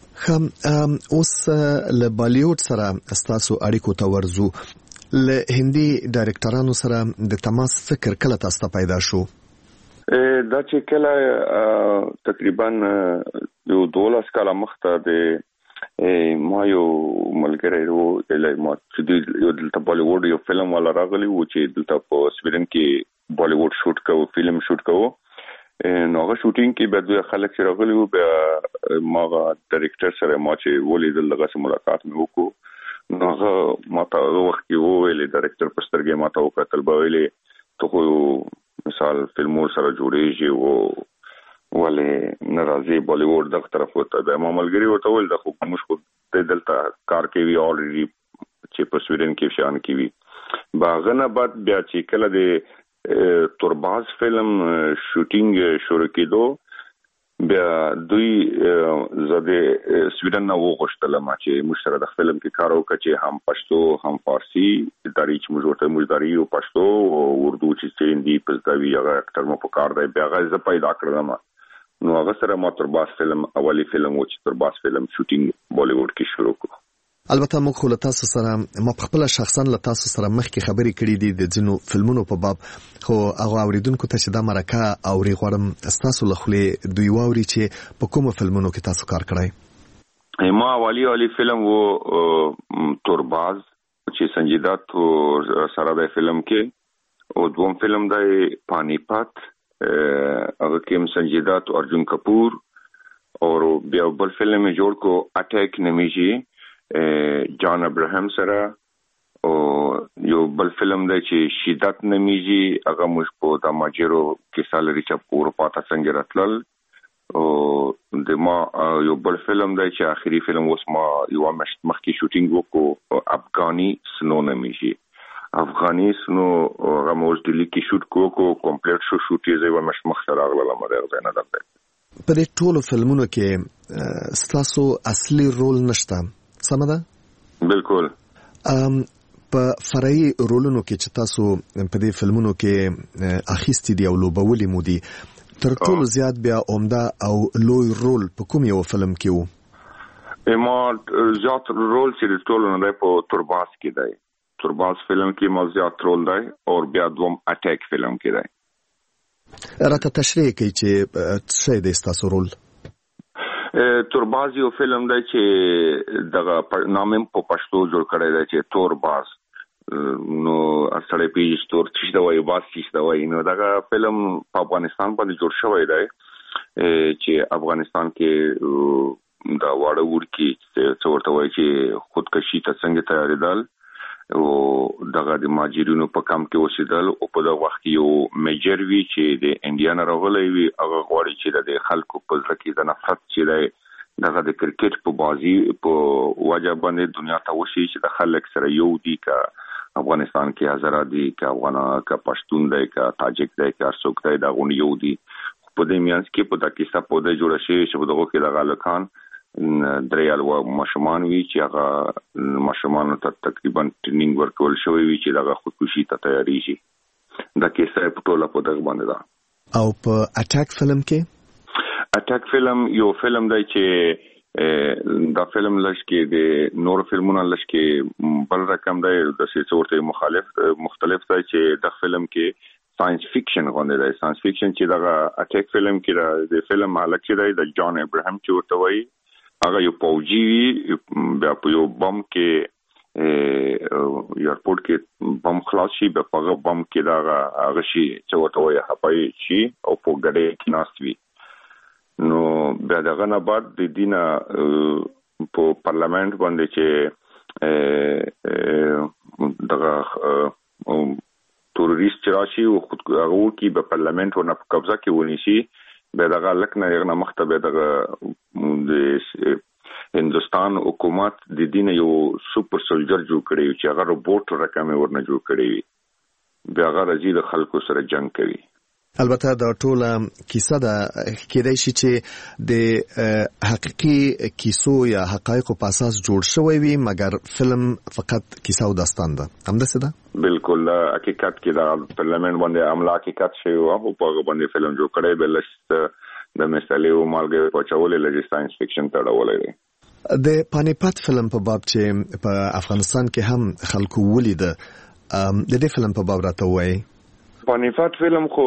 اوس له بالیوډ سره تاسو اړیکو ته ورځو، له هندي ډایرکټرانو سره د تماس فکر کله تاسو پیدا شو؟ دا چې کله تقریبا یو 12 کاله مخته د ما یو ملګری وو ما چې یو دلته بالیوډ یو فلم والا راغلی و چې دلته په سویډن کې بالیوډ شوټ کوو فلم شوټ کوو نو هغه شوټینګ کې به دوی خلک چې راغلی وو بیا ما ډایرکټر سره ما چې ولیدل دغه سره ملاقات مې وکړو نو هغه ما ته وخت کې وویل ډایرکټر په سترګې ما ته وکتل به ویلې ته خو مثال فلمو سره جوړېږي وو ولې ناراضي بالیوډ دغه طرف وته د ملګری ورته ول د خو موږ خو دلته کار کوي اوريدي چې په سویډن کې شان کوي باغنه بعد بیا چې کله د تورباز فلم شوټینګ شروع کېدو بیا دوی زده سویډن نو غوښتل ما چې مشترک د فلم کې کار وکړي چې هم پښتو هم فارسی داري چې موږ ورته مجداري او پښتو او اردو چې هندي پښتوي هغه اکټر مو په کار دی بیا غزه پیدا کړم نو هغه سره ما تورباز فلم اولی فلم و چې تورباز فلم شوټینګ بالیوډ کې شروع کړ. البته موږ خو له تاسو سره ما خپل شخصا له تاسو سره مخکې خبرې کړې دي د ځینو فلمونو په باب خو هغه اوریدونکو ته چې دا مرکه اوري غواړم تاسو له خلې دوی واوري چې په کومو فلمونو کې تاسو کار کړی. ما اولی فلم و تورباز چې سنجیدات سره د فلم کې او دوم فلم د پانی پات هغه کې سنجیدات ارجن کپور او بیا بل فلم جوړ کو اٹیک نمیږي جان ابراهیم سره او یو بل فلم دی چې شدت نمیږي هغه موږ په د ماجرو کې سالري چې په اروپا ته څنګه راتلل او د ما یو بل فلم دی چې اخري فلم اوس ما یو مخکې شوټینګ وکړو افغاني سنو نمیږي افغاني سنو هغه موږ د لیکي شوټ کو کمپلیټ شوټ یې زوی مش مخسر اغله مده نه ده. په دې ټولو فلمونو کې ستاسو اصلي رول نشته سم ده؟ بالکل. په فرعي رولونو کې چې تاسو په دې فلمونو کې اخیستي دي او لوبولي مو دي تر ټولو زیات بیا عمده او لوی رول په کوم یو فلم کې وو؟ ما زیات رول چې ټولو نه په تورباز کې دی. تورباز فلم کې ما زیات رول دی او بیا دوم اٹیک فلم کې دی. راته تشریح کوي چې څه دی تاسو رول؟ تورباز یو فلم دی چې دغه نام په پښتو جوړ کړی دی چې تورباز نو اصلي پیج تور چې دا وایي باز چې دا وایي نو دغه فلم په افغانستان باندې جوړ شوی دی چې افغانستان کې دا واړه ورکی چې ورته وایي چې خودکشي ته څنګه تیاریدل او دغه د ماجرینو په کم کې اوسېدل او په دغه وخت یو میجر وی چې د انډیا نه راغلی وي هغه غواړي چې د خلکو په ځل کې د نفرت چې دغه د کرکټ په بازي په وجه باندې دنیا ته وشي چې د خلک سره یو دي کا افغانستان کې هزاره دي کا افغان کا پښتون دی کا تاجک دی کا څوک دی دا غونډ یو دي په دې میانس کې په دغه کیسه په دې جوړ شي چې په دغه کې د غالکان دریال و مشمان وی چې هغه مشمان ته تقریبا ټریننګ ورکول شوی وی چې دغه خودکشي ته تیاری شي دا کیسه په ټوله په دغه باندې ده او په اٹیک فلم کې اٹیک فلم یو فلم دی چې دا فلم لشکې د نور فلمونو لشکې بل رقم دی د څورته مختلف دی چې د فلم کې ساينس فیکشن غونډه دی ساينس فیکشن چې دا اٹیک فلم کې د فلم مالک چې دی د جان ابراهیم چې ورته وایي هغه یو پوجي بیا په یو بم کې ایرپورټ کې بم خلاص شي بیا په بم کې دا هغه شي چې ورته وایي هپای شي او په ګډه کې ناستوي نو بیا دغه نه بعد د دینه په پارلیمنت باندې چې دغه تروریست راشي او خود هغه کې په پارلیمنت ورنه په قبضه کې ونیسي به دغه لکنه یغه مختبه دغه د هندستان حکومت د دین یو سپر سولجر جوړ کړی چې هغه روبوټ رقم ورنه جوړ کړی بیا هغه راځي د خلکو سره جنگ کوي البته دا ټوله کیسه ده کېدای شي چې د حقيقي کیسو یا حقایقو په اساس جوړ شوی وي مګر فلم فقط کیسه او داستان ده همداسې ده بالکل حقیقت کې دا پارلیمنت باندې عمله حقیقت شوی او په هغه باندې فلم جوړ کړی بل د مثالي او مالګه پچولې لږ ساينس فیکشن تړولې د پانیپت فلم په باب چې په افغانستان کې هم خلکو ولید د دې فلم په باب راته وایي پانیپت فلم خو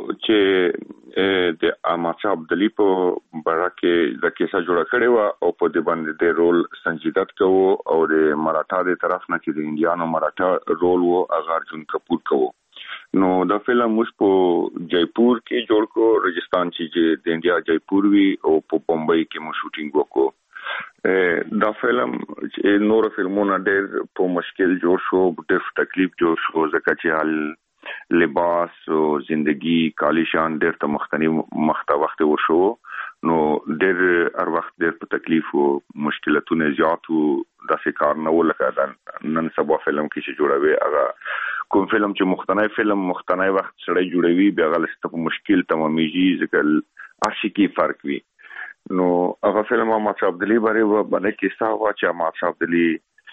چې د احمد شاه ابدالي په باره کې د کیسه جوړه کړې و او په دې باندې د رول سنجیدت کوو او د مراఠا د طرف نه چې د انډیانو مراఠا رول وو هغه ارجن کپور کوو نو دا فلم موږ په جیپور کې جوړ کو راجستان چې د انډیا جیپور وی او په بمبئی کې مو شوټینګ وکړو دا فلم چې نور فلمونه ډېر په مشکل جوړ شو ډېر تکلیف جوړ شو ځکه چې حال لباس او زندگی کالیشان ډېر ته مختلف وخت ورشو نو ډېر هر وخت ډېر په تکلیف او مشکلاتونه زیات او د فکر نه ولکه نن سبا فلم کې چې جوړوي هغه کوم فلم چې مختنی وخت سړی جوړوي بیا غلسته په مشکل تمامېږي ځکه ارشي فرق وي نو هغه فلم احمد شاه ابدالي باندې کیسه وا چې احمد شاه ابدالي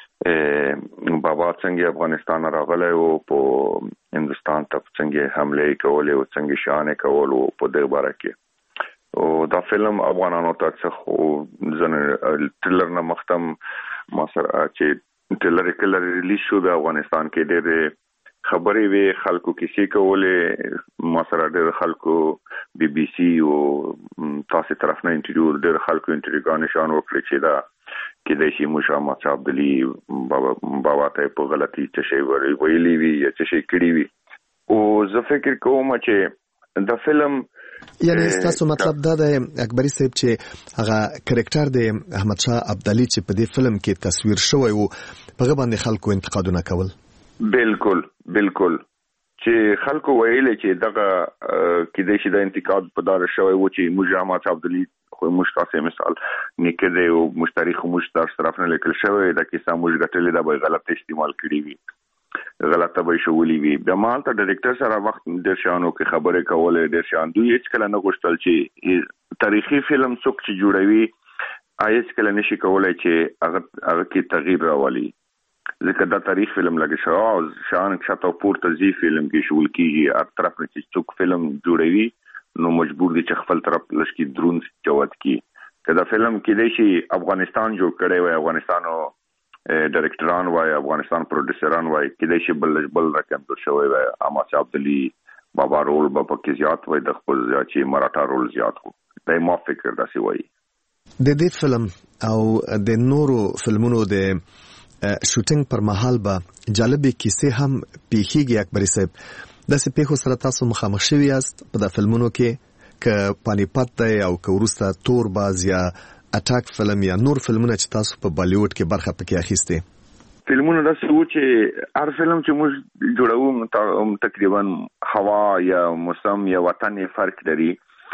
بابا څنګه افغانستان راغلی او په هندستان ته څنګه حمله کولې او څنګه شانه کول او په دې باره کې او دا فلم افغانانو ته څه ځنه ټریلر نه مختم ما سره چې ټریلر ریلیز شو د افغانستان کې ډېر خبرې وی خلکو کیسې کولې ما سره ډېر خلکو بي بي سي او تاسو طرف نه انټرویو ډېر خلکو انټرویو نشان وکړي چې دا کې د شي مشامت صاحب دلی بابا ته په غلطي څه شی ویلي وی یا څه شی کړی وی او زه فکر کوم چې د فلم یعنی تاسو مطلب دا د اکبري صاحب چې هغه کریکټر د احمد شاه ابدالي چې په دې فلم کې تصویر شوی وو په باندې خلکو انتقادونه کول بالکل چې خلکو ویل چې دغه کې د شي د انتقاد په دار شوی وو چې مجاهد عبدالي خو مشتاسه مثال نکده او مشتری خو مشتر طرف نه لیکل شوی دا کیسه موږ غټلې دا به غلط استعمال کړی وي غلطه به شولې وي د مال ته ډایرکټر سره وخت د شانو کې خبره کولې د شان دوی هیڅ کله نه غوښتل چې تاریخي فلم څوک چې جوړوي هیڅ کله نشي کولای چې هغه کې تغییر راولي ځکه دا تاریخ فلم لګي شو او شان شاته پورته زی فلم کې شول کیږي هر طرف نه چې څوک فلم جوړوي نو مجبور دي چې خپل طرف لشکې درون چوت کی کدا فلم کې دی چې افغانستان جوړ کړي وي افغانستانو ډایرکټران وای افغانستان پروډوسران وای کې دی چې بل رقم جوړ شوی وي احمد شاه ابدالي بابا رول په کې زیات وای د خپل چې مراఠا رول زیات وو دای ما فکر داسې وای د دې فلم او د نورو فلمونو د شوټینګ پر مهال به جالبه کیسه هم پیخیږي اکبري صاحب د سپېخو سره تاسو مخامخ شوي یاست په د فلمونو کې ک پانیپت دی او ک ورسته تور باز یا اټاک فلم یا نور فلمونه چې تاسو په بالیوډ کې برخه پکې اخیسته؟ فلمونه داسې وو چې هر فلم چې موږ جوړوو تقریبا هوا یا موسم یا وطن فرق لري.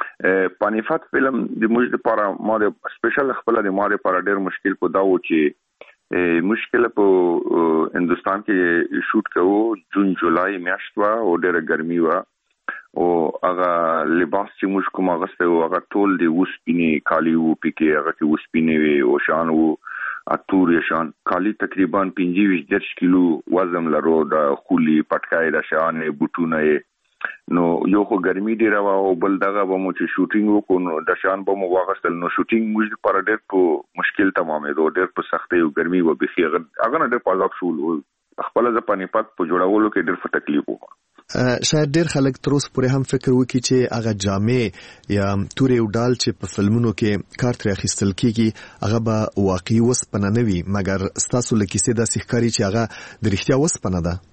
پانیپت فلم د موږ لپاره ما د سپیشل خپل د ما لپاره ډېر مشکل په دا و چې مشکل په هندستان کې شوټ کوو. جون جولای میاشت وا او ډېر ګرمي وا او هغه لباس چې موږ کوم غسته او هغه ټول د وسپینې کالی وو پکې هغه کې وسپینې وي او شان وو اتور شان کالی تقریبا 25 کیلو وزن لرو د خولي پټکای د شان بوټونه نو یو خو ګرمي دی راو او بل دغه به مو چې شوټینګ وکړو د شان به مو واغستل نو شوټینګ موږ پر ډېر په مشکل تمامه دو ډېر په سختي او ګرمي و به خیر هغه نه ډېر پازاب شول خپل ځ پانیپت په جوړولو کې ډېر تکلیف وو. شاید ډېر خلک تر اوسه پورې هم فکر وکړي چې هغه جامې یا تورې او ډال چې په فلمونو کې کار ترې اخیستل کیږي هغه به واقعي وسپنه نه وي مګر ستاسو له کیسې داسې ښکاري چې هغه د رښتیا وسپنه ده.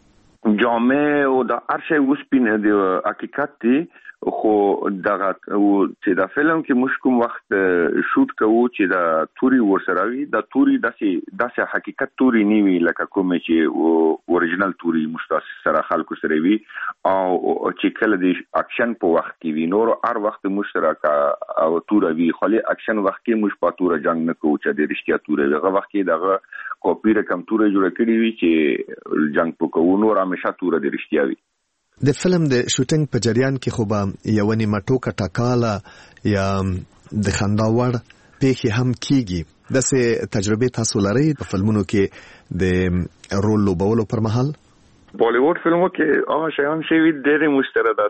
جامې او د هر شی وسپنه د حقیقت دی خو دغه چې دا فلم کې موږ کوم وخت شوټ کوو چې دا توري ورسره وي دا توري داسې حقیقت توري نه وي لکه کوم چې اوريجنال توري مستاس سره خلکو سره وي او چې کله د اکشن په وخت کې وي نور هر وخت مشترک او تور وي خالي اکشن وخت کې موږ په تور جنگ نه کوو چې د رښتیا تور وي هغه وخت کې دغه کاپی رقم تور جوړ کړی وي چې جنگ په کوو نور همیشه تور د رښتیا وي. د فلم د شوټینګ په جریان کې خو به یو نیمه ټوکه ټکاله یا د خندا وړ پیښې هم کیږي. داسې تجربه تاسو لرئ په فلمونو کې د رول لوبولو پر مهال؟ بالیوډ فلمو کې هغه شیان شوي ډېرې مشترک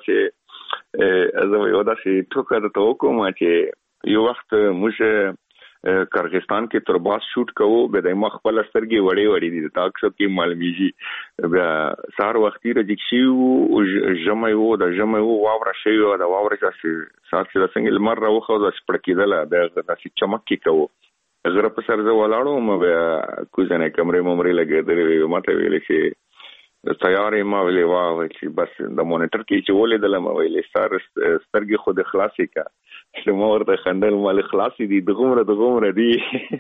داسې زه یو داسې ټوکه درته وکړم چې یو وخت موږ کرغستان کې ترباس شوټ کوو به د مخ خپل سترګې وړې دي تاک شپ کې معلومیږي بیا سار وختي رجکشي او جمع وو د جمع وو واوره شي او د واوره چې سات چې څنګه لمر راوخو د سپړکیدل د داسې چمک کې کوو غره په سر زه ولاړو مې بیا کوزنه کمرې ممرې لګېدلې ماته ویل چې تیارې ما ویلې واه چې بس د مونیټر کې چې ولیدل ما ویلې سار سترګې خود خلاصې کا شمه ورته خندل مال خلاصي دي دغه دي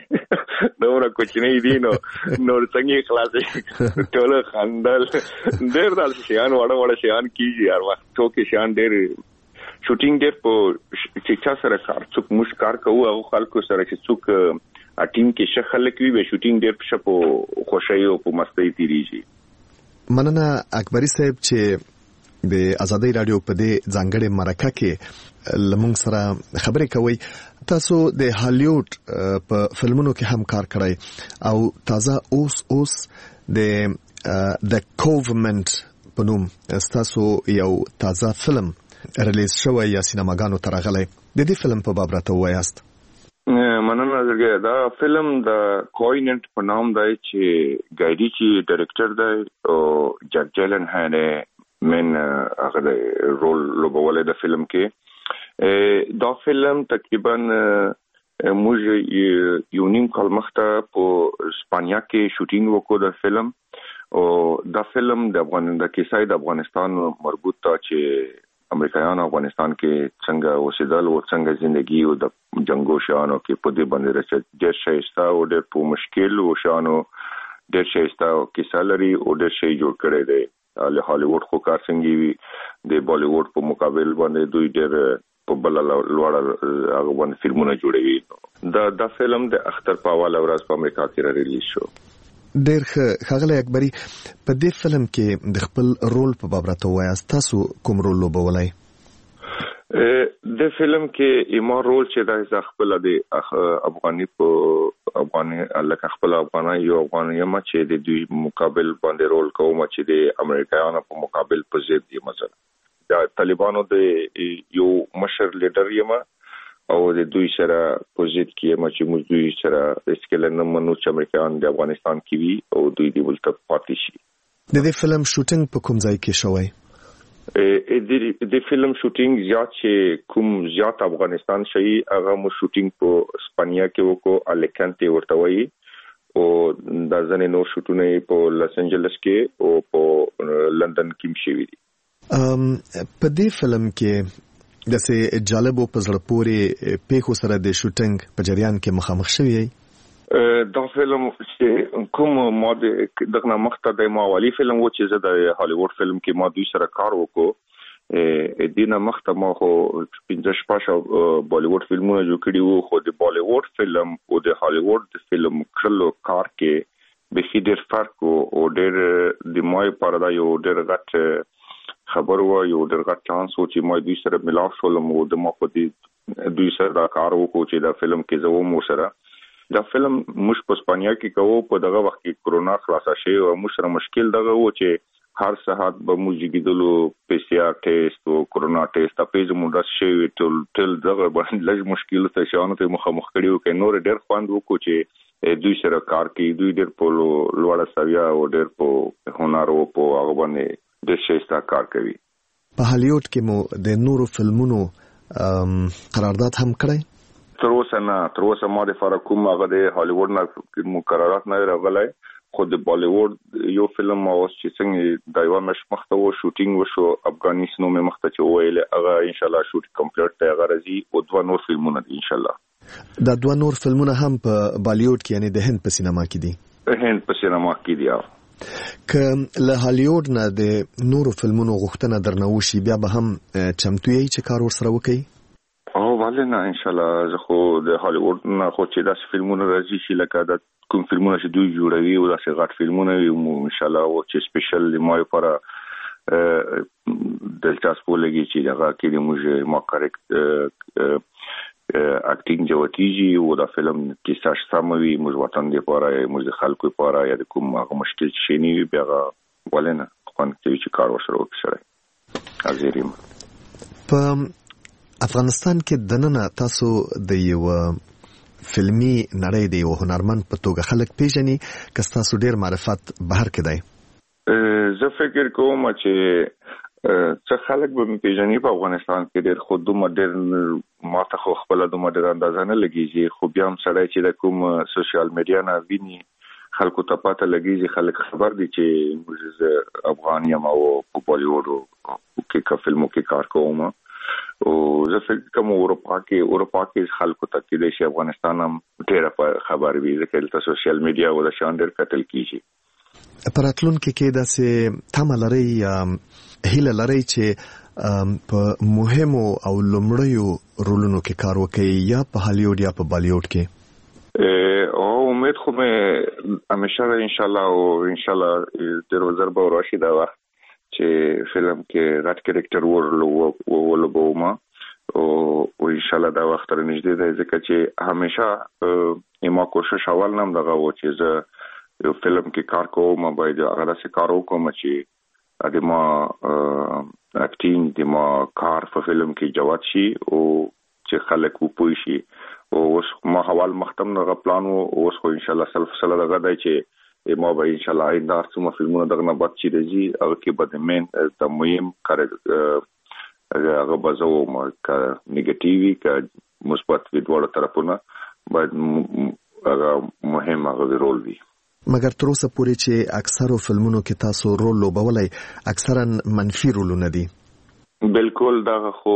نور کوچنی دي نو نور څنګه خلاصي ټول خندل ډېر دال شيان وړه شيان کیږي هر وخت ټوکې شيان ډېر شوټینګ ډېر په چې سره کار څوک مش کار کوو او خلکو سره چې څوک ټیم کې شخل کوي به شوټینګ ډېر په شپو خوشحالي او په مستی تیریږي. مننه اکبری صاحب چې د آزادۍ رادیو په دې ځانګړې مرکه کې لمونږ سره خبرې کوي. تاسو د هالیوډ په فلمونو کې هم کار کړی او تازه اوس د کوومنټ په نوم تاسو یو تازه فلم ریلیز شوی یا سینماګانو ته راغلی. د دې فلم په باب راته ووایاست. مننه درګه دا فلم د کویننت په نام دی چې ګایډي چې ډایرکټر دی او جک جیلن هانه من هغه رول لوبولای د فلم کې دا فلم تقریبا موږ یو نیم کال مخته په اسپانیا کې شوټینګ وکړو د فلم او دا فلم د کیسې د افغانستان مربوط ته چې امریکایان افغانستان کې څنګه اوسېدل او څنګه ژوندۍ او د جنگو شانو کې په دې باندې راځي ډېر شایسته او ډېر په مشکل او شانو ډېر شایسته او کیسه لري او ډېر شی جوړ کړی دی. له هالیوډ خو کار څنګه وي د بالیوډ په مقابل باندې دوی ډېر په بل لوړ هغه باندې فلمونه جوړوي. دا فلم د اختر په اواله ورځ په امریکا کې ریلیز شو. ډېر ښه ښاغلی اکبري په دې فلم کې د خپل رول په باب راته ووایاست. تاسو کوم رول لوبولی؟ د فلم کې ایما رول چې دا خپل د افغاني په افغاني لکه خپل افغاني یو افغاني ما چې د دوی مقابل باندې رول کوم چې د امریکایانو په مقابل په ضد دی مثلا د طالبانو د یو مشر لیډر یم او د دوی سره په ضد کې ما چې موږ دوی سره اسکل نه منو چې امریکایان د افغانستان کې وي او دوی د ولته پاتې شي. د دې فلم شوټینګ په کوم ځای کې شوی؟ د فلم شوټینګ زیات افغانستان شي هغه مو شوټینګ په اسپانیا کې وکړو الیکانټي ورته وایي او د ځنې نو شوټونه په لاس انجلس کې او په لندن کې شوي دي. په دې فلم کې د سه جالب او پزړه پورې پیښو سره د شوټینګ په جریان کې مخامخ شوی دا فلم چې کوم ما دغه مخته د ماوالي فلم و چې زه د هالیوډ فلم کې ما دوی سره کار وکړو دینه مخته ما خو 15 شپه بالیوډ فلمونه جوړ کړي وو خو د بالیوډ فلم او د هالیوډ فلم کړلو کار کې به ډېر فرق او ډېر د مای پردا یو ډېر غټ خبر و یو ډېر غټ چانس و چې ما دوی سره ملاو شولم او د ما په دې دوی سره دا کار وکړو چې دا فلم کې زه مو سره دا فلم مش په اسپانیا کې کوو په دغه وخت کې کرونا خلاص شي او مش سره مشکل دغه و چې هر ساعت به موږ پی سی آر ټیسټ او کرونا ټیسټ په زموږ د شی ټل دغه باندې لږ مشکل ته شانو ته مخامخ کړیو کې نور ډېر خوند وکړو چې دوی سره کار کوي دوی ډېر په لوړه سویا او ډېر په هنر او په هغه باندې د شیستا کار کوي په هالیوډ کې مو د نورو فلمونو قرارداد هم کړی تر اوسه ما د فارکوم هغه د هالیوډ نه مقررات نه راغلی خو د بالیوډ یو فلم اوس چې څنګه د یو مش مخته و شوټینګ وشو افغانستان نو مخته چې ویل هغه ان شاء الله شوټ کمپلیټ ته هغه راځي او دوه نور فلمونه ان شاء الله دا دوه نور فلمونه هم په بالیوډ کې یعنی د هند په سینما کې دي هند په سینما کې دي که له هالیوډ نه د نورو فلمونو غوښتنه درنوشي بیا به هم چمتو یې چې کار ورسره وکړي او والله نه ان شاء الله زه خو د هالیوډ نه خو چې داس فلمونه راځي چې لکه د کوم فلمونه چې دوی جوړوي او داسې غټ فلمونه ان شاء الله او چې سپیشل لمای لپاره دلچسپ ولګي چې هغه کې موږ ما کریکټ اکټینګ جوړیږي او دا فلم کې ساش سموي موږ وطن دی لپاره موږ خلکو لپاره یا د کوم هغه مشکل شي نه بیا ولنه خو چې کار وشرو وکړي ازيریم په افغانستان کې دننه تاسو د یو فلمي نړۍ دی او هنرمند په توګه خلک پیژني که تاسو ډیر معرفت بهر کې دی زه فکر کوم چې څه خلک به پیژني په افغانستان کې ډیر خود ډیر ماته خو خپل د ډیر اندازه نه لګیږي خو بیا هم سړی چې د کوم سوشل میډیا نه ویني خلکو ته پته لګیږي خلک خبر دي چې موږ افغان یم او په بالیوډ کې فلمو کې کار کوم او زه فکر کوم اروپا کې خلکو ته کې د افغانستان هم ډېر خبر وي ځکه چې سوشل میډیا او د شان ډېر کتل کیږي پراتلونکو کې داسې تمه لري هیله لري چې په مهمو او لومړیو رولونو کې کار وکړي یا په هالیوډ یا په بالیوډ کې او امید خو مې همیشه ان شاء الله او ان شاء الله د روزر به راشي دا وخت چې فلم کې غټ کریکټر ولوبوما او ان شاء الله دا وخت تر نږدې دی ځکه چې همیشه ما کوشش اول نم دغه و چې زه یو فلم کې کار کوم باید هغه څه کار وکم چې د ما اکټینګ د ما کار په فلم کې جوات شي او چې خلک وپوي شي او اوس ما حوال مختم نه پلان او اوس خو ان شاء الله سلف سره دغه دی چې ما به ان شاء الله آینده څومره فلمونه دغه نه بعد چې راځي هغه کې به د مین د مهم کار هغه بزو ما کا نیگیټیوي کا مثبت وی ډول طرفونه باید هغه مهم هغه رول وي مګر تر اوسه پورې چې اکثرو فلمونو کې تاسو رول لوبولای اکثرا منفي رولونه دي بالکل دا خو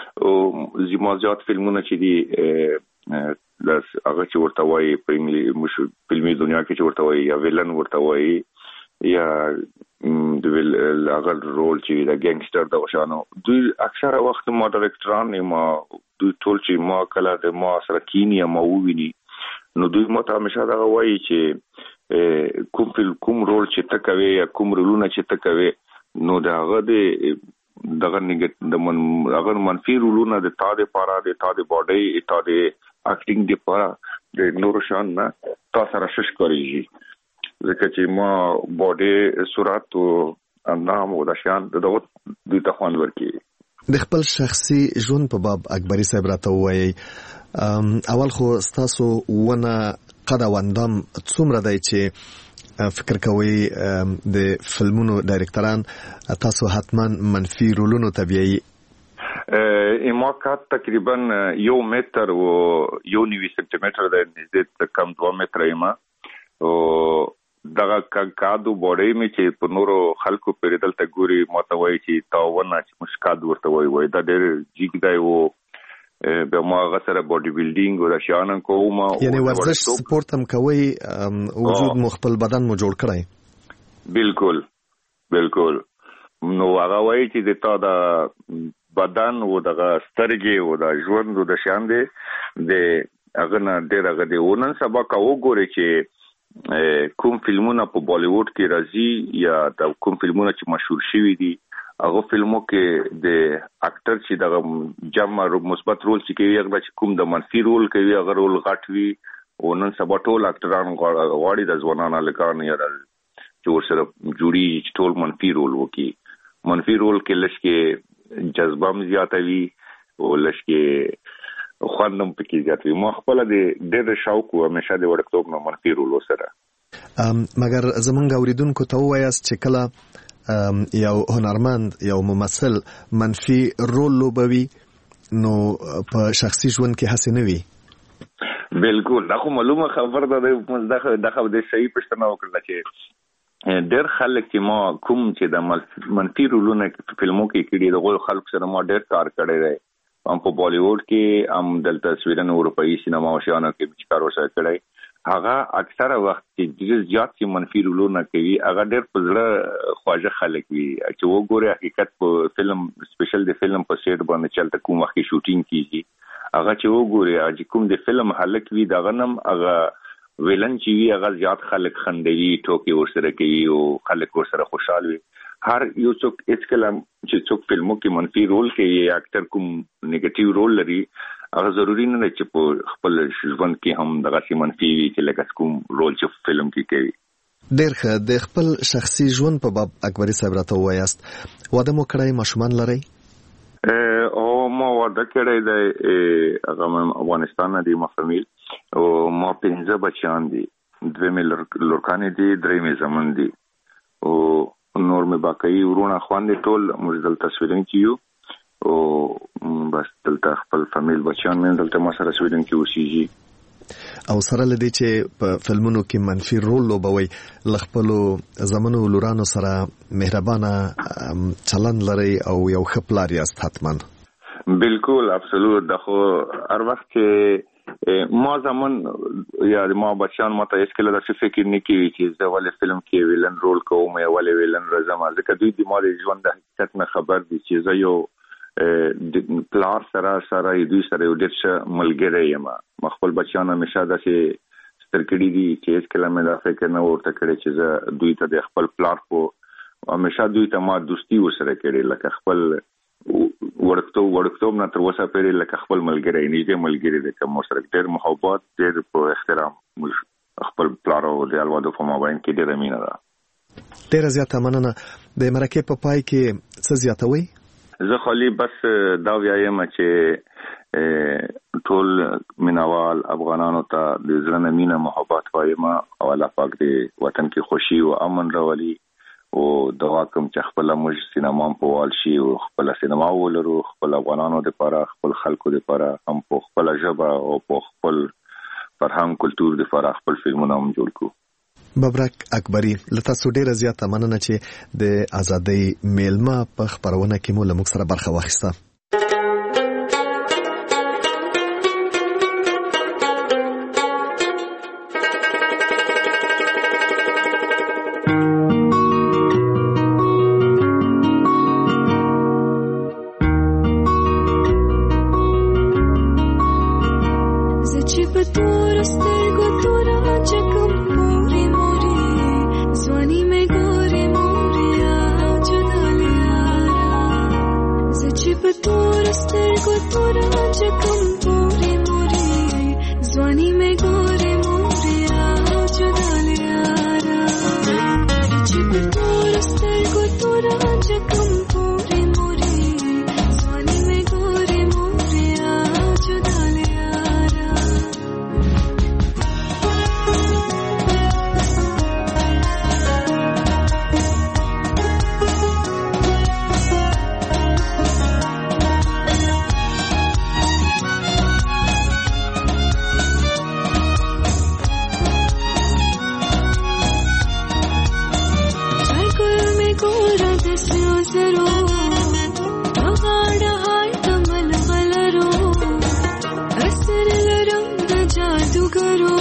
زموږ فلمونه چې دي لس هغه چې ورته وایي په انګلیسي فلمي دنیا کې چې ورته وایي یا ویلن ورته وایي یا د هغه رول چې د ګینګستر د وشانو دوی اکثره وخت ما ډایرکټران ما دوی ټول چې ما کله د ما سره کینیا ما وویني نو دوی ماته همیشه دا وایي چې کوم رول چې تکوي یا کوم رولونه چې تکوي نو دا هغه دغه منفي رولونه د تا د پاره د تا د باډي تا د اکټینګ د پاره د نور شان نه تاسو سره شش کوي ځکه چې ما باډي صورت او اندام او د شان دغه دوی ته خوان ورکی د خپل شخصي ژوند په باب اکبري صاحب راته وایي اول خو تاسو ونه قدوندم څومره دی چې فکر کوي د فلمونو ډایرکټران تاسو حتما منفي رولونو طبيعي ما کات تقریبا 1 متر او 1 سنتیمتر د نږدې کم 2 متر ایما او دغه کاکادو بوډۍ می چې په نورو خلکو پرې دلته ګوري متوي چې تاونه چې مشکاد ورته وای دا ډېر جګ دی او به ما غسر باډي بلډینګ او راشان کوم یعنی ورزش سپورت هم کوي وجود مخبل بدن مو جوړ کړی بالکل نو هغه وای چې د تا د بدن او د سترګې او د ژوند د شان دی د هغه نه ډېر هغه دی ونن سبا کا وګوري چې کوم فلمونه په بالیووډ کې راځي یا د کوم فلمونه چې مشهور شوي دي هغه فلمو کې د اکټر چې د جمع مثبت رول چې کوي هغه چې کوم د منفي رول کوي هغه رول غټ وي او نن سبا ټول اکټران غواړي د ځوانانو لکان یا د جوړ سره جوړي ټول منفي رول وکي منفي رول کې لږ جذبه زیاتوي او لږ خواندم پکې زیاتوي ما خپل د ډېر شوق او همیشه د ورکتوب نه منفي رول وسره مګر زمونږ اوریدونکو ته وایاست چې کله یو هنرمند یو ممثل منفي رول لوبوي نو په شخصي ژوند کې هڅه نه وي بالکل دا خو معلومه خبر ده دغه د صحیح پښتنه وکړه چې ډېر خلک چې ما کوم چې د منفي رولونه فلمو کې کړي دغه خلک سره ما ډېر کار کړی دی هم په بالیووډ کې هم دلته سویډن اروپאי سینما او شانو کې کار وسه کړی هغه اکثره وخت چې زیات چې منفي رولونه کوي هغه ډېر په زړه خواجه خلک وي چې وګوره حقیقت په فلم سپیشل د فلم په سیټ باندې چلته کوم وخت شوټینګ کیږي هغه چې وګوره چې کوم د فلم حلق وي دا غنم هغه ویلن چې وی هغه زیات خلک خندوي ټوکی ورسره کوي او خلک ورسره خوشاله وي هر یو څوک هیڅ کله چې څوک فلمو کې منفي رول کوي یا اکټر کوم نیگیټیو رول لري هغه ضروری نه دی چې په خپل ژوند کې هم دغه سي منفي وي چې لکه کوم رول چې فلم کې کوي ډېر ښه د خپل شخصي ژوند په باب اکبري صاحب راته وایاست واده مو کړی ماشومان لرئ او ما واده کړی دی هغه افغانستان نه دی ما فامیل او ما 15 بچیان دي 2 لورکانې دي 3 زمون دي او نور مې باقي ورونه خواندې ټول موږ دلته سویډن کې یو او بس دلته خپل فامیل بچیان مې دلته ما سره سویډن کې اوسېږي او سره لدی چې په فلمونو کې منفي رول لوبوي لخپلو زمونو لورانو سره مهربانه چلند لري او یو خپلار یاست حتما بالکل ابسولوت دغه هر وخت چې ما زمون یا ما بچان ماته هیڅ کله د فکر نه کوي چې زه ولې فلم کې ویلن رول کوم یا ولې ویلن راځم ځکه دوی د ما د ژوند د حقیقت نه خبر دي چې زه یو پلار سره دوی سره یو ډېر ښه ملګری یم ما خپل بچان همیشه داسې سترګړي دي چې هیڅ کله مې دا فکر نه ورته کړی چې زه دوی ته د خپل پلار په همیشه دوی ته ما دوستي ورسره کړې لکه خپل وړکتوب نه تر اوسه پورې لکه خپل ملګری نږدې ملګری دی کوم سره ډېر محبت ډېر په احترام خپل پلار او د الوادو په مابین کې ډېر مینه ده ډېر زیاته مننه د مرکه په پای کې څه زیاتوي زه خالي بس دا وایم چې ټول مینوال افغانانو ته د زړه مینه محبت وایم او الله پاک دې وطن کې خوشي او امن راولي او دغه کوم چې خپل موږ سینما په وال شي او خپل سینما ولرو خپل افغانانو لپاره خپل خلکو لپاره هم په خپل ژبه او په خپل فرهنګ کلچر لپاره خپل فلمونه هم جوړ کو ببرک اکبري لته ډیره زیاته مننه چې د ازادۍ میلمه په خبرونه کې مو له موږ سره برخه واخیسته garo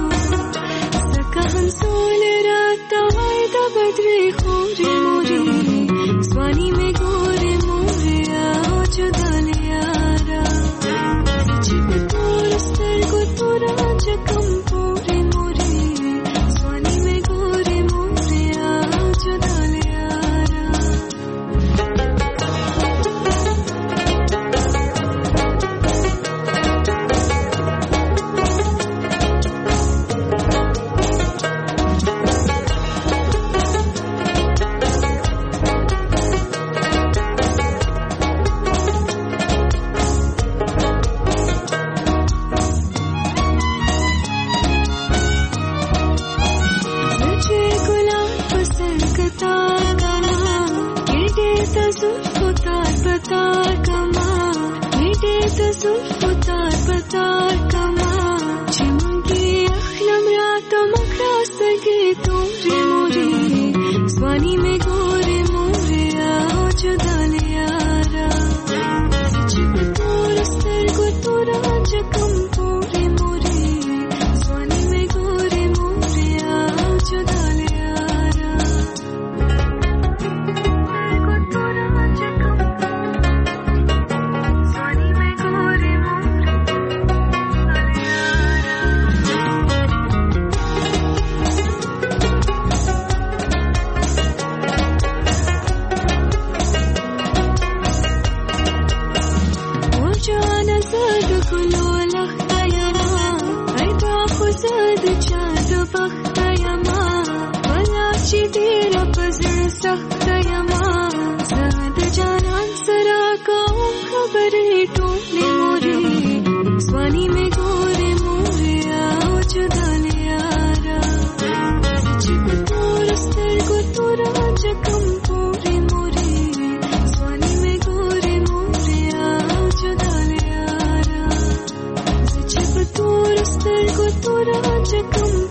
sakahan sole rata vaida badre khore more swani me gore more aaj dal yara chip tor star ko tura jakam pore more swani me gore more aaj dal yara Come